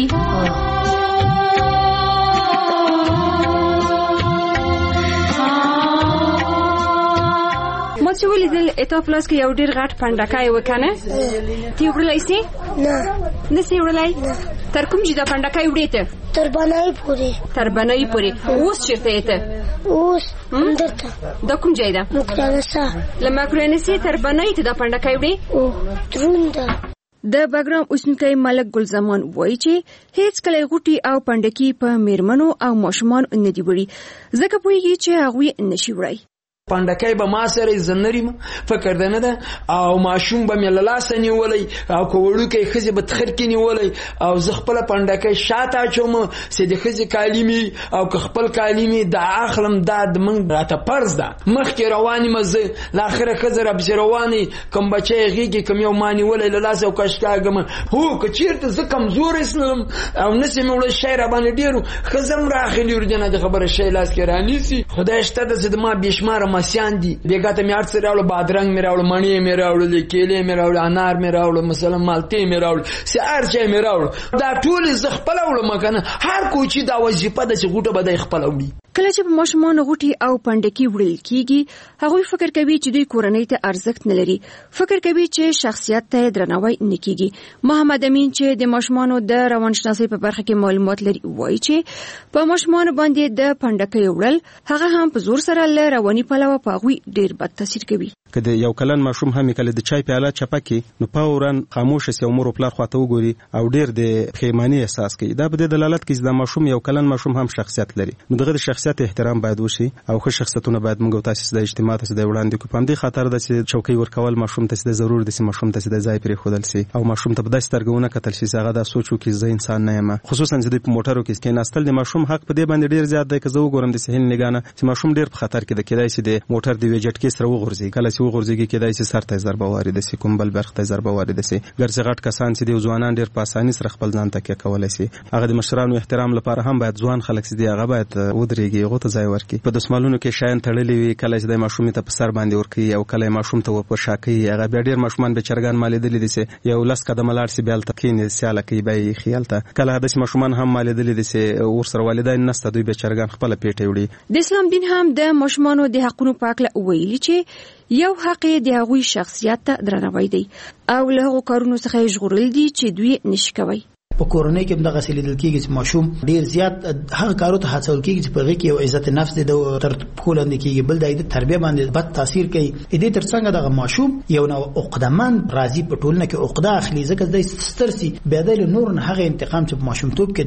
ما چې ولیدل اته پلاس کې یو ډیر غټ پندکای وکنه تی وړلای شي نه نسی وړلای تر کوم چې دا پندکای وړې ته تر بنای پوري اوس چیرته ته اوس اندرته دا کوم ځای ده مکرانسا لما کرانسي تر بنای ته دا پندکای وړې او درونده د بګرام اوسنکي ملک ګل زمان وایي چې هیڅ کله غوټي او پندکی په میرمنو او ماشومان نه دی وړي ځکه پوهیږي چې هغه نشي وړي. پندکای به ما سره زنریم فکر ده نه ده او ماشوم به مې لاس نیولای او کوړوکې خزي به تخر کې نیولای او ز خپل پندکای شاته چوم سې د خزي کالیمي او خپل کالیمي د اخلم د من راته پرز ده مخ کې رواني مزه لاخره خزر اب رواني کوم بچي غيږي کوم یو مانی ولای لاس او کشکاګم هو کچیرته ز کمزور اسلام او نسې مې ول شعر باندې ډیرو خزم راخلی ورجنه د خبره شی لاس کې رانی سي خدای شته د ما بشمار مسیان دي دغه ته میار سره راول بادرنګ مې راول مڼې مې راول کېلې مې راول انار مې راول مثلا مالټې مې راول سار چای مې راول دا ټول ز خپل ول مکنه هر کوچی دا وظیفه د چې غوټه بده خپل وړي کله چې په ماشومان غوټي او پندکی وړل کیږي هغوی فکر کوي چې دوی کورنۍ ته ارزښت نه لري، فکر کوي چې شخصیت ته درناوی نه کیږي. محمد امین چې د ماشومانو د روانشناسۍ په برخه کې معلومات لري وایي چې په ماشومان باندې د پندکی وړل هغه هم په زور سره له رواني پلوه په هغوی ډیر بد تاثیر کوي. که د یو کلن ماشوم هم کله د چای پیاله چپکي نو فورا خاموش شي او مور او پلار خواته وګوري او ډیر د پښیماني احساس کوي. دا به د دلالت کوي چې د ماشوم یو کلن ماشوم هم شخصیت لري. نو دغه د شخصیت احترام باید وشي او ښه شخصیتونه باید موږ تاسیس د اجتماع ته د وړاندې کو. په دې خاطر د چوکۍ ورکول ماشوم ته د ضرور د ماشوم ته د ځای پرې خودل سي او ماشوم ته په داسې ترګونه کتل شي هغه د سوچو کې زه انسان نه یم. خصوصا چې د موټرو کې کېناستل د ماشوم حق په دې باندې ډیر زیات دی. که زه وګورم د سهیل نگانه چې ماشوم ډیر په خطر کې د کېدای شي د موټر د ویجټ کې سره وغورځي، کله چې وغورځي کېدای شي سر ته ضربه وارد شي، کوم بل برخه ته ضربه وارد شي. ګرځي غټ کسان چې د ځوانان ډیر په اسانۍ سره خپل ځان ته کې کولای شي. هغه د مشرانو احترام لپاره هم باید ځوان خلک چې دی هغه باید ودرېږي، هغه ته ځای ورکړي. په دسمالونو کې شاین تړلې وي، کله چې د ماشوم ته په سر باندې ورکړي او کله ماشوم ته په شاکي هغه بیا ډیر ماشومان به چرګان مالیدلې دي یو لاس قدم لاړ سي بیل تکینې سیاله کوي به خیال ته. کله د ماشومان هم مالیدلې دي ور سره والدین نسته دوی به چرګان خپل پیټه وړي. د اسلام دین هم د ماشومانو د حقونو په اړه ویلي چې یو حق د هغوی شخصیت ته درناوی دی او له هغو کارونو څخه ژغورل دي چې دوی نشي کوي. په کورنۍ کې دغه سلیدل کېږي چې ماشوم ډیر زیات هغه کارو ته هڅول کېږي چې په هغه کې یو عزت نفس د تر پخول اند کېږي، بل د تربیه باندې بد تاثیر کوي. دې ترڅنګ دغه ماشوم یو نو عقدمن راضي په ټولنه کې عقده اخلي ځکه د سترسي بدل نور نه هغه انتقام چې په ماشومتوب کې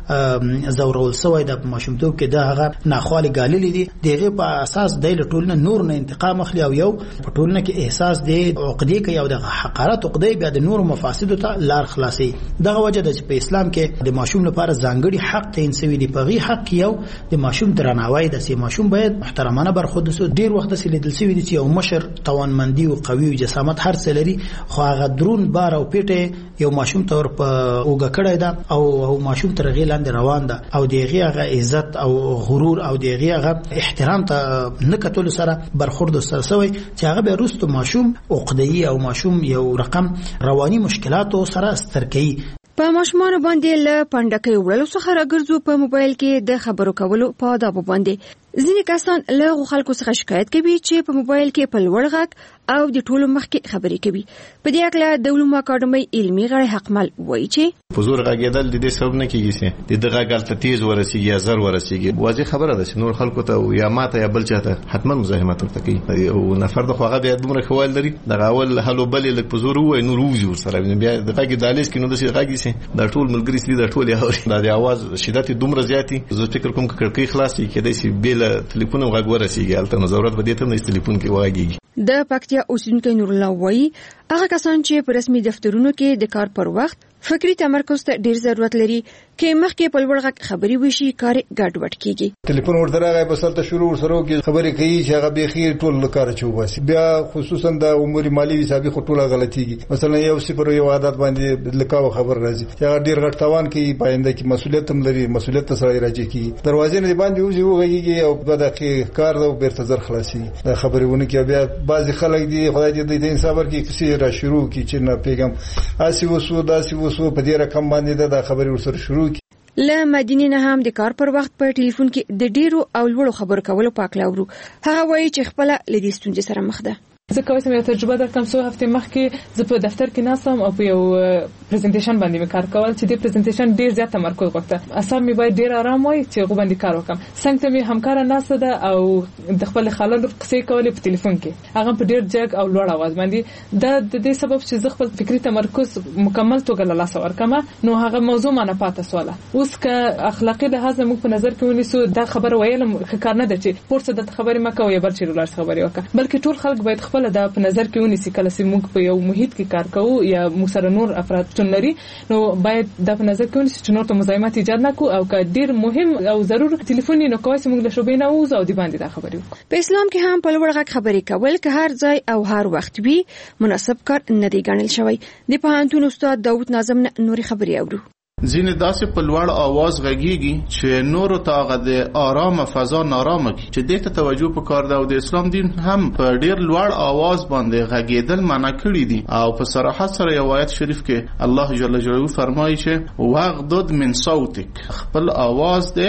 د زورول سوی د ماشومتوب کې د هغه ناخوالي ګاللې دي دغه په اساس د ټولنه نور نه انتقام اخلي او یو په ټولنه کې احساس د عقدې کوي او د حقارت عقدې بیا د نور مفاسد ته لار خلاصي. دغه وجه چې په اسلام کې د ماشوم لپاره ځانګړي حق تعین شوی دی. په غي حق یو د ماشوم درناوی د سي ماشوم باید محترمانه برخورد وسو. ډیر وخت د لیدل شوی دی چې یو مشر توانمندي او قوي او جسامت هر څه لري خو هغه درون بار او پیټه یو ماشوم تور په اوګه کړی دا او ماشوم تر غی لاندې روان ده او دغه هغه عزت او غرور او دغه هغه احترام ته نه کتل سره برخورد سره سوی چې هغه به رستو ماشوم عقده‌ای او ماشوم یو رقم رواني مشکلات سره سترګي. په ماشومان باندې له پندکی وړلو څخه راګرځو په موبایل کې د خبرو کولو په آداب باندې. ځینې کسان له خلکو څخه شکایت کوي چې په موبایل کې په لوړ غږ او د ټولو مخ کې خبرې کوي. په دې اړه د علومو اکاډمۍ علمي غړي حقمل وایي چې په زور غږیدل د دې سبب نه کیږي چې د غږ ته تیز ورسیږي یا زر ورسیږي. واضح خبره ده چې نور خلکو ته یا ماته یا بل چاته حتما مزاحمت ورته کوي او نفر د خوغه بیا دومره خوال لري د اول حلو بل لک په زور وای نور وځي سره بیا د غږ دالیس کې نو د غږی سي د ټول ملګری سي د ټول اوري د आवाज شدت دومره زیاتی زه فکر کوم کړکۍ خلاصي کېدای شي بیل ټلیفون غږ ورسیږي البته ضرورت به دې ته نه ټلیفون کې واګيږي. د پکتیا اوسیدونکو نور الله وایي هغه کسان چې په رسمي دفترونو کې د کار پر وخت فکری تمرکز ته ډیر ضرورت لري کې مخکې په لوړ غږ خبري وشي کار ګډوډ کیږي. ټلیفون ورته بسلته شروع سره کې خبرې کوي چې هغه به خیر ټول کار چوباسي بیا خصوصا د امور مالی حسابي خټوله غلطيږي. مثلا یو صفر یو عادت باندې لکاو خبر راځي چې هغه ډیر غټ توان کوي پاینده کې مسولیت هم لري مسولیت سره راځي کی دروازې نه باندې وځي وږي او په دغه کار د بیرته زر خلاصي د خبرونه کې بیا بعضی خلک دي خدای دې د انصاف ورکړي کسی را شروع کی چې نه پیغام اسی وسو داسي وسو په دې رقم باندې د خبرې ورسره شروع کی. له مدینې نه هم د کار پر وخت په ټلیفون کې د ډیرو او لوړو خبرو کولو پاکلاورو. هغه وایي چې خپل لدی ستونزې سره مخ ده. زه کوم څه تجربه درکم څو هفته مخکې زه په دفتر کې ناسم او په یو پریزنټیشن باندې مې کار کول چې د پریزنټیشن ډیر زیات تمرکز غوښته. اصلا مې باید ډیر آرام وای چې غو باندې کار وکم. څنګه مې همکار ناسه ده او د خپل خلل قصې کولې په ټلیفون کې هغه په ډیر جګ او لوړ आवाज باندې د دې سبب چې زه خپل فکری تمرکز مکمل توګه له لاسه ورکم نو هغه موضوع ما نه پاتې سواله. اوس که اخلاقی لحاظ موږ په نظر کې ونیسو دا خبر ویل کار نه ده چې پورته د خبرې مکو یا بل چې لار خبرې وکړه بلکې ټول خلک باید خپل د په نظر کې ونیسي کله چې موږ په یو محیط کې کار کوو یا موږ سره نور افراد شتون لري نو باید د په نظر کې ونیسي چې نور ته مزاحمت ایجاد نکړو او که ډیر مهم او ضروري ټلیفون نه کوي چې موږ له شوبې نه وځو او د باندې دا خبرې وکړو. په اسلام کې هم په لوړ غږ خبرې کول که هر ځای او هر وخت وي مناسب کار نه دی ګڼل شوی. د پوهنتون استاد داوود ناظم نوري خبرې اورو. ځینې داسې په لوړ आवाज غږیږي چې نور ته هغه د آرام فضا نارامه کی چې دې ته توجه وکړ او د اسلام دین هم په ډیر لوړ आवाज باندې غږیدل منع کړی دي او په صراحت سره یو آیت شریف کې الله جل جلاله فرمایي چې واغضض من صوتک خپل आवाज دې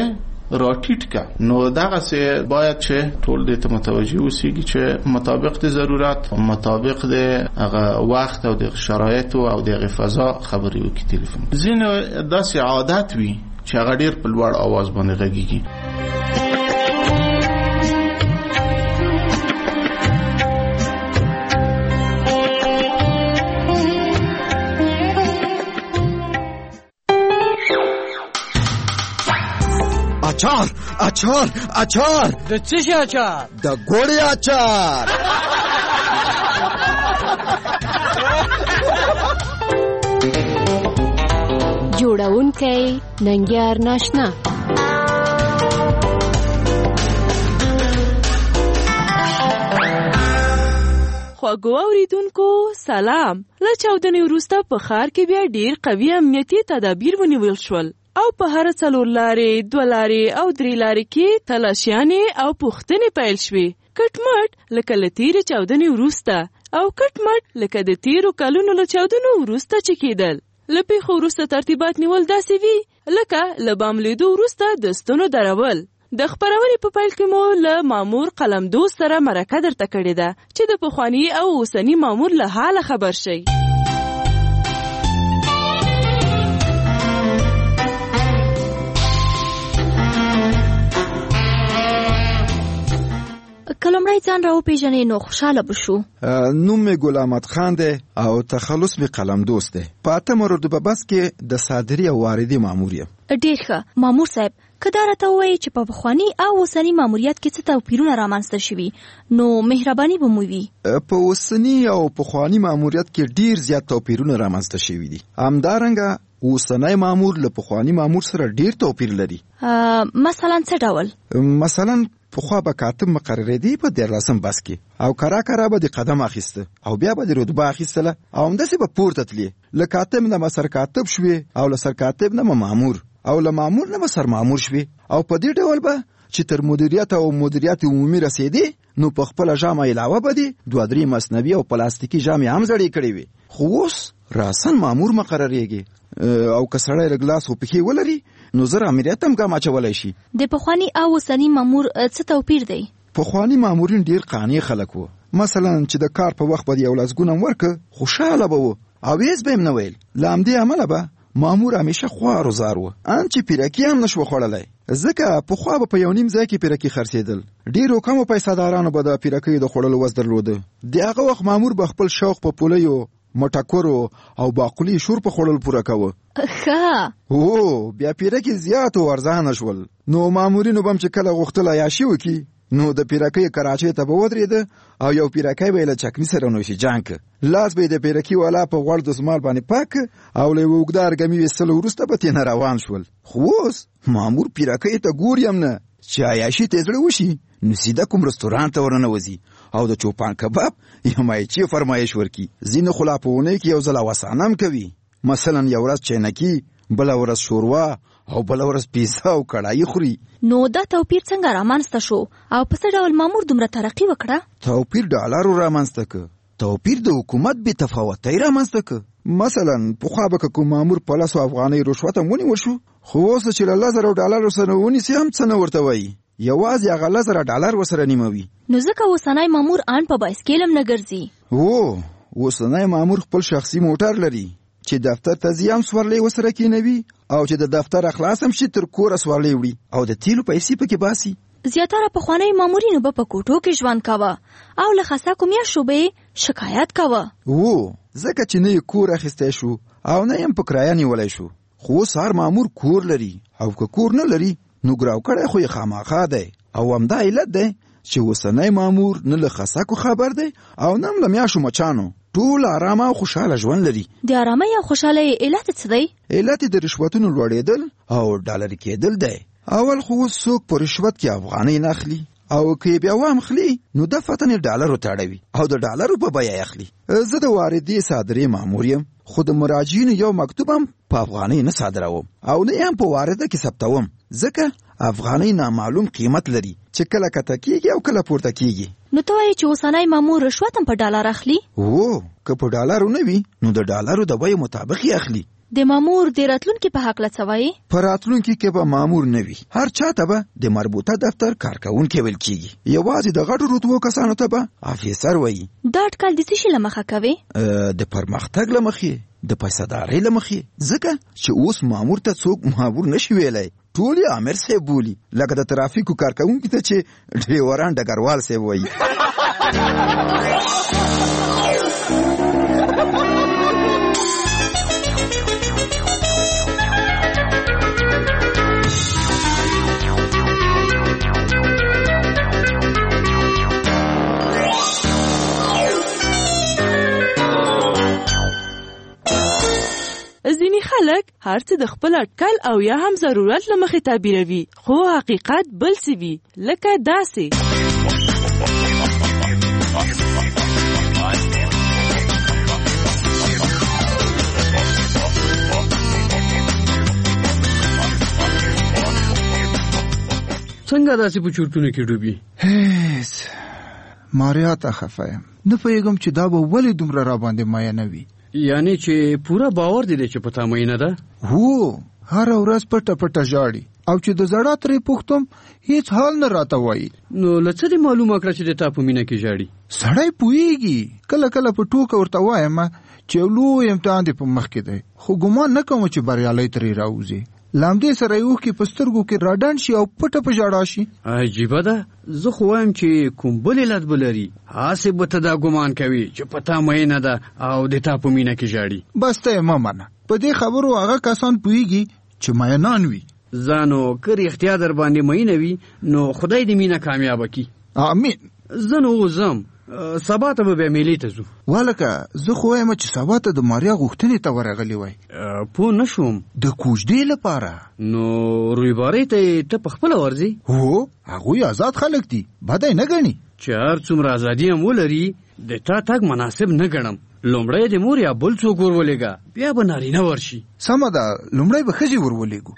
راټیټ کا. نو دغه څه باید چې ټول دې ته متوجي اوسېږي چې مطابق د ضرورت، مطابق د هغه وخت او د شرایطو او د فضا خبرې وکړي. ټلیفون ځینې داسې عادت وي چې هغه ډېر په لوړ اواز باندې غږیږي. اچار اچار اچار. د څه شي اچار؟ د ګوړې اچار. جوړونکی ننګیار ناشنا. خواږو اوریدونکو سلام. له چاودنې وروسته په ښار کې بیا ډیر قوي امنیتي تدابیر ونیول شول او په هر 4 لارې 2 لارې او 3 لارې کې تلاشیانې او پوښتنې پیل شوې. کټمټ لکه له تیرې چاودنې وروسته او کټمټ لکه د تیرو کلونو له چاودنو وروسته چې کېدل. له پیښو وروسته ترتیبات نیول داسې وي لکه له بام لیدو وروسته د ستنو درول. د خپرونې په پیل کې مو له مامور قلمدوز سره مرکه درته کړې ده چې د پخواني او اوسني مامور له حاله خبر شئ. کلمړی ځان راو پیژنې نو خوشاله بشو. نوم می ګل احمد خان دی او تخلص می قلم دوست دی. په 8 رتبه بس کې د صادري او واردي مامور یم. ډیر ښه مامور صاحب، کدا راته وایي چې په پخواني او اوسني ماموریت کې څه توپیرونه رامنځته شوي نو مهرباني به مو وي. په اوسني او پخواني ماموریت کې ډیر زیات توپیرونه رامنځته شوي دي. همدارنګه اوسنی مامور له پخواني مامور سره ډیر توپیر لري. مثلا څه ډول؟ مثلا پخوا به کاتب مقررېدی په 14 بس کې او کرا به د قدم اخیسته او بیا به د رتبه اخیستله او همداسې به پورته تلې. له کاتب نه به سرکاتب شوې او له سرکاتب نه به مامور او له مامور نه به سرمامور شوې او په دې ډول به چې تر مدیریت او مدیریت عمومي رسېدې نو په خپله ژامه علاوه به دې 2-3 مصنوي او پلاستیکي ژامې هم زړې کړې وي. خو اوس راسن مامور مقررېږي او که سړی رګلاس او پښې ولري نو زر امریت هم ګام اچولی شي. د پخواني او اوسني مامور څه توپیر دی؟ پخواني مامورین ډیر قانع خلک وو. مثلا چې د کار په وخت به یو لسګونه ورکه خوشاله به وو او هیڅ به هم نه ویل. له همدې امله به مامور همیشه خوار و زار وو. ان چې پیرکي هم نشو خوړلی ځکه پخوا به په یو نیم ځای کې پیرکي خرڅېدل. ډیرو کمو پیسهدارانو به د پیرکیو د خوړلو وس درلوده. د هغه وخت مامور به خپل شوق په پولیو، مټکورو او باقلي شور په خوړل پوره کوه. بیا پیرکي زیات او ارزانه شول. نو مامورینو بم چې کله غوښتل عیاشي وکړي نو د پیرکۍ کراچۍ ته به ودرېده او یو پیرکی به یې له چکني سره نوشي جان که. لاس به یې د پیرکي والا په غوړ دسمال باندې پاک او له یوه اوږده ارګمي ویستلو وروسته به تېنه روان شول. خو اوس مامور پیرکۍ ته ګوري هم نه چې عیاشي ته یې زړه وشي نو سیده کوم رستوران ته ورننوځي او د چوپان کباب یا مایچې فرمایش ورکي. ځینې خو لا په اونۍ کې یو ځل اوسانه هم کوي. مثلا یو ورځ چینکي، بله ورځ شوروا او بله ورځ پیزا او کړایي خوري. نو دا توپیر څنګه رامنځته شو او په څه ډول مامور دومره ترقي وکړه؟ توپیر ډالرو رامنځته که. توپیر د حکومت بې تفاوتۍ رامنځته که. مثلا پخوا به که کوم مامور په 100 افغانۍ رشوت هم ونیول شو، خو اوس چې له 10,000 ډالرو سره ونیسي هم څه نه ورته وایي، یوازې هغه 10,000 ډالر ورسره نیموي. نو ځکه اوسنی مامور ان په بایسکل هم نه ګرځي. اوسنی مامور خپل شخصي موټر لري چې دفتر ته ځي هم سورلۍ ورسره کېنوي او چې د دفتر اخلاص هم شي تر کوره سورلۍ وړي او د تیلو پیسې پکې باسي. زیاتره پخواني مامورینو به په کوټو کې ژوند کاوه او له خساکو میاشتو به شکایت کاوه. ځکه چې نه یې کور اخیستی شو او نه یې په کرایه نیولی شو. خو اوس هر مامور کور لري او که کور نه لري نو ګراو کړی خو یې خامخا دی او همدا علت دی چې اوسنی مامور نه له خساکو خبر دی او نه له میاشو مچانو. ټول آرامه او خوشحاله ژوند لري. د آرامۍ او خوشحالۍ علت څه دی؟ علت د رشوتونو لوړېدل او ډالري کېدل دی. اول خو اوس څوک په رشوت کې افغانۍ نه اخلي او که یې بیا واخلي نو دفعتاً یې ډالرو تاړوي او د ډالرو په بیه یې اخلي. زه د واردې صادرې مامور یم خو د مراجعینو یو مکتوب هم په افغانۍ نه صادروم او نه هم په وارده کې ثبتوم ځکه افغانۍ نامعلوم قیمت لري چې کله کته کېږي او کله پورته کېږي. نو ته وایې چې اوسنی مامور رشوت هم په ډالر اخلي؟ که په ډالرو نه وي نو د ډالرو د بیې مطابق یې اخلي. د مامور د راتلونکي په حق لڅوي په راتلونکي کې به مامور نه وي، هر چاته به د مربوطه دفتر کارکونکي ویل کیږي، یوازې د غټو رتبو کسانو ته به افیسر وایي. دا اټکل د څه شي له مخه کوي؟ د پرمختګ له مخې، د پیسه‌دارۍ له مخې، ځکه چې اوس مامور ته څوک مامور نشي ویلی، ټول یې امیر صاحب بولي، لکه د ترافیکو کارکونکي ته چې ډریوران ډګروال صاحب وایي. ځینې خلک هر څه د خپل اټکل او یا هم ضرورت له مخې تعبیروي، خو حقیقت بل څه وي، لکه داسې. څنګه داسې په چورتونو کې ډوبي؟ هیڅ ماریا ته خفه یم، نه پوهېږم چې دا به ولې دومره را باندې مایه نه وي. یعنی چې پوره باور دی چې په تا مینه ده؟ هو، هر ورځ پټه پټه ژاړي، او چې د زړه ترې پوښتم هیڅ حال نه راته وایي. نو له څه دې معلومه کړه چې د تا په مینه کې ژاړي؟ سړی پوهېږي، کله کله په ټوکه ورته وایم چې یو لوی امتحان دې په مخ کې دی، خو ګمان نه کوم چې بریالی ترې راوځي. لامدې سره یې اوښکې په سترګو کې راډنډ شي او پټه په ژړا شي. عجیبه ده، زه خو وایم چې کوم بل علت به لري، هسې به ته دا ګمان کوي چې په تا مینه ده او د تا په مینه کې ژاړي. بس ته یې مه منه، په دې خبرو هغه کسان پوهېږي چې مینان وي. ځانو که رښتیا در باندې مینه وي نو خدای دې مینه کامیابه کړي. امین. زه نو اوس سبا ته به بیا میلې ته ځو. والکه زه خو وایم چې سبا ته د ماریا غوښتنې ته ورغلی وای. پوه نه شوم. د کوژدې لپاره. نو رویبارۍ ته په خپله ورځي؟ هو، هغوی آزاد خلک دي، بدی نه ګڼي. چې هر څومره ازادي هم ولري، د تا تګ مناسب نه ګڼم. لومړی د مور یا بل څوک ورولېږه، بیا به نارینه ورشي. سمه ده، لومړی به ښځې ورولېږو.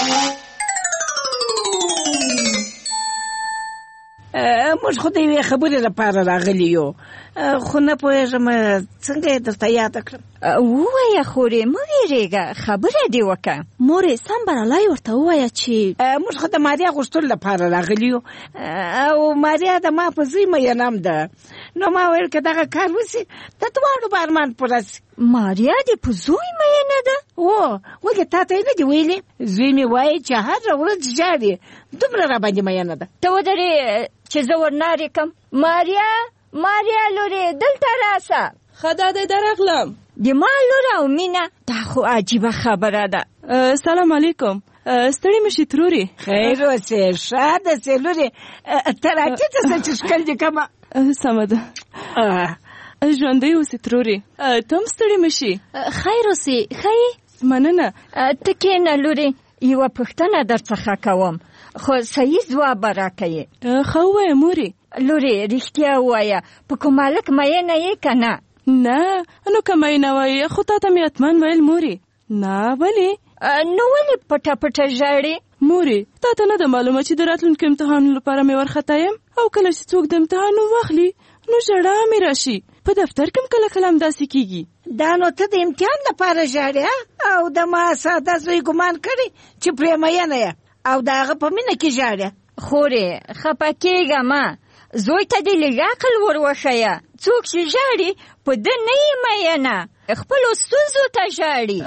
موږ خو د یوې خبرې لپاره راغلي یو، خو نه پوهېږم څنګه یې درته یاده کړم. ووایه خورې، مه وېرېږه، خبره دې وکړه. مورې سم برالای ورته ووایه چې موږ خو د ماریا غوښتلو لپاره راغلي یو، او ماریا د ما په زوی مینم ده، نو ما ویل که دغه کار وسي د دواړو به ارمان پوره سي. ماریا دې په زوی مینه ده؟ هو، ولې تا ته یې نه دي ویلي؟ زوی مې وایي چې هره ورځ ژاړي، دومره را باندې مینه ده. ته ودرې چې زه ورنارې کم. ماریا لورې، دلته راسه. ښه ده دی درغلم. د ما لور او مینه، دا خو عجیبه خبره ده. سلام علیکم. ستړي مشي تروري؟ خیر اوسې، ښاده سې لورې، ته راټیټه سه چې ښکل دې کمه. سمه ده. ژوندی اوسې تروري، ته هم ستړي مشي. خیر اوسې، ښه یې؟ مننه. ته کښېنه لورې، یوه پوښتنه درڅخه کوم، خو صحیح ځواب به راکوې. ښه ووایه مورې. لورې رښتیا ووایه، په کوم هلک مینه یې که نه؟ نه، نو که مینه وایې خو تا ته مې حتمن ویل مورې. نه ولې؟ نو ولې پټه پټه ژاړې؟ مورې، تا ته نه ده معلومه چې د راتلونکي امتحانو لپاره مې ورخطا یم، او کله چې څوک د امتحان واخلي نو ژړا مې راشي. په دفتر کې هم کله کله همداسې کېږي. دا نو ته د امتحان لپاره ژاړې، او د ما ساده زوی ګمان کړي چې پرې مینه یې او د هغه په مینه کې ژاړې. خورې خفه کېږه مه، زوی ته دې لږ عقل ور وښیه. څوک چې ژاړي په ده نه یې مینه، خپلو ستونزو ته ژاړي.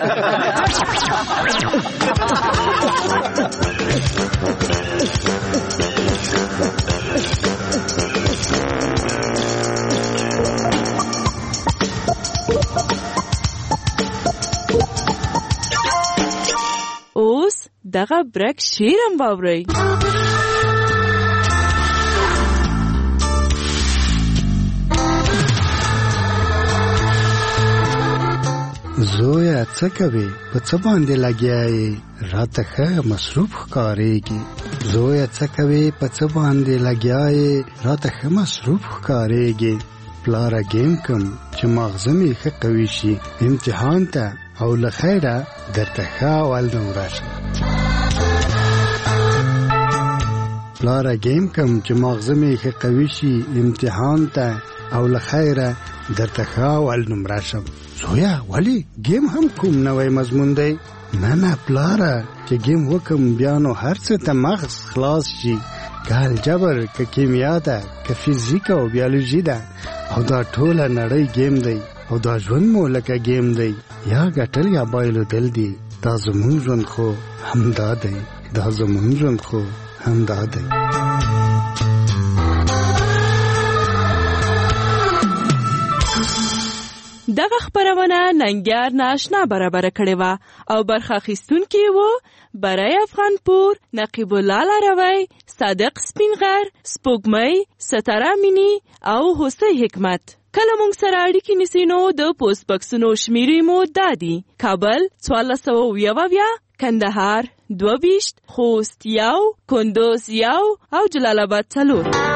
اوس دغه برک شیرم واورئ. زویا څه کوي؟ په څه باندې لګیا یې؟ راته ښه مصروف ښکارېږي. زویا څه کوي؟ په څه باندې لګیا یې؟ راته ښه مصروف ښکارېږي. پلاره ګیم کوم چې مغزه مې ښه قوي شي امتحان ته، او له خیره درته ښه اول نمره شم. پلاره ګیم کوم چې مغزه مې ښه قوي شي امتحان ته، او له خیره درته ښه اول نمره شم. زویا ولی گیم هم کوم نوې مضمون دی؟ نه پلاره چې گیم وکم بیا نو هر څه ته مغز خلاص شي، که الجبر، که کیمیا ده، که فیزیک او بیولوژي ده، او دا ټوله نړۍ گیم دی او دا ژوند مو لکه گیم دی، یا ګټل یا بایلو دل دی. دا زمون ژوند خو همدا دی، دا زمون ژوند خو همدا دی. دغه خبرونه ننګیار ناشنا برابر کړې وه او برخه اخیستونکي وو برای افغانپور، نقیب الله لاروی، صادق سپینغر، سپوږمۍ، ستاره مینی او حسین حکمت. کله مونږ سره اړیکې نیسئ نو د پوسټ بکسونو شمیرې مو دا دي: کابل 1470، کندهار 22، خوست 1، کندوز 1 او جلال آباد 4.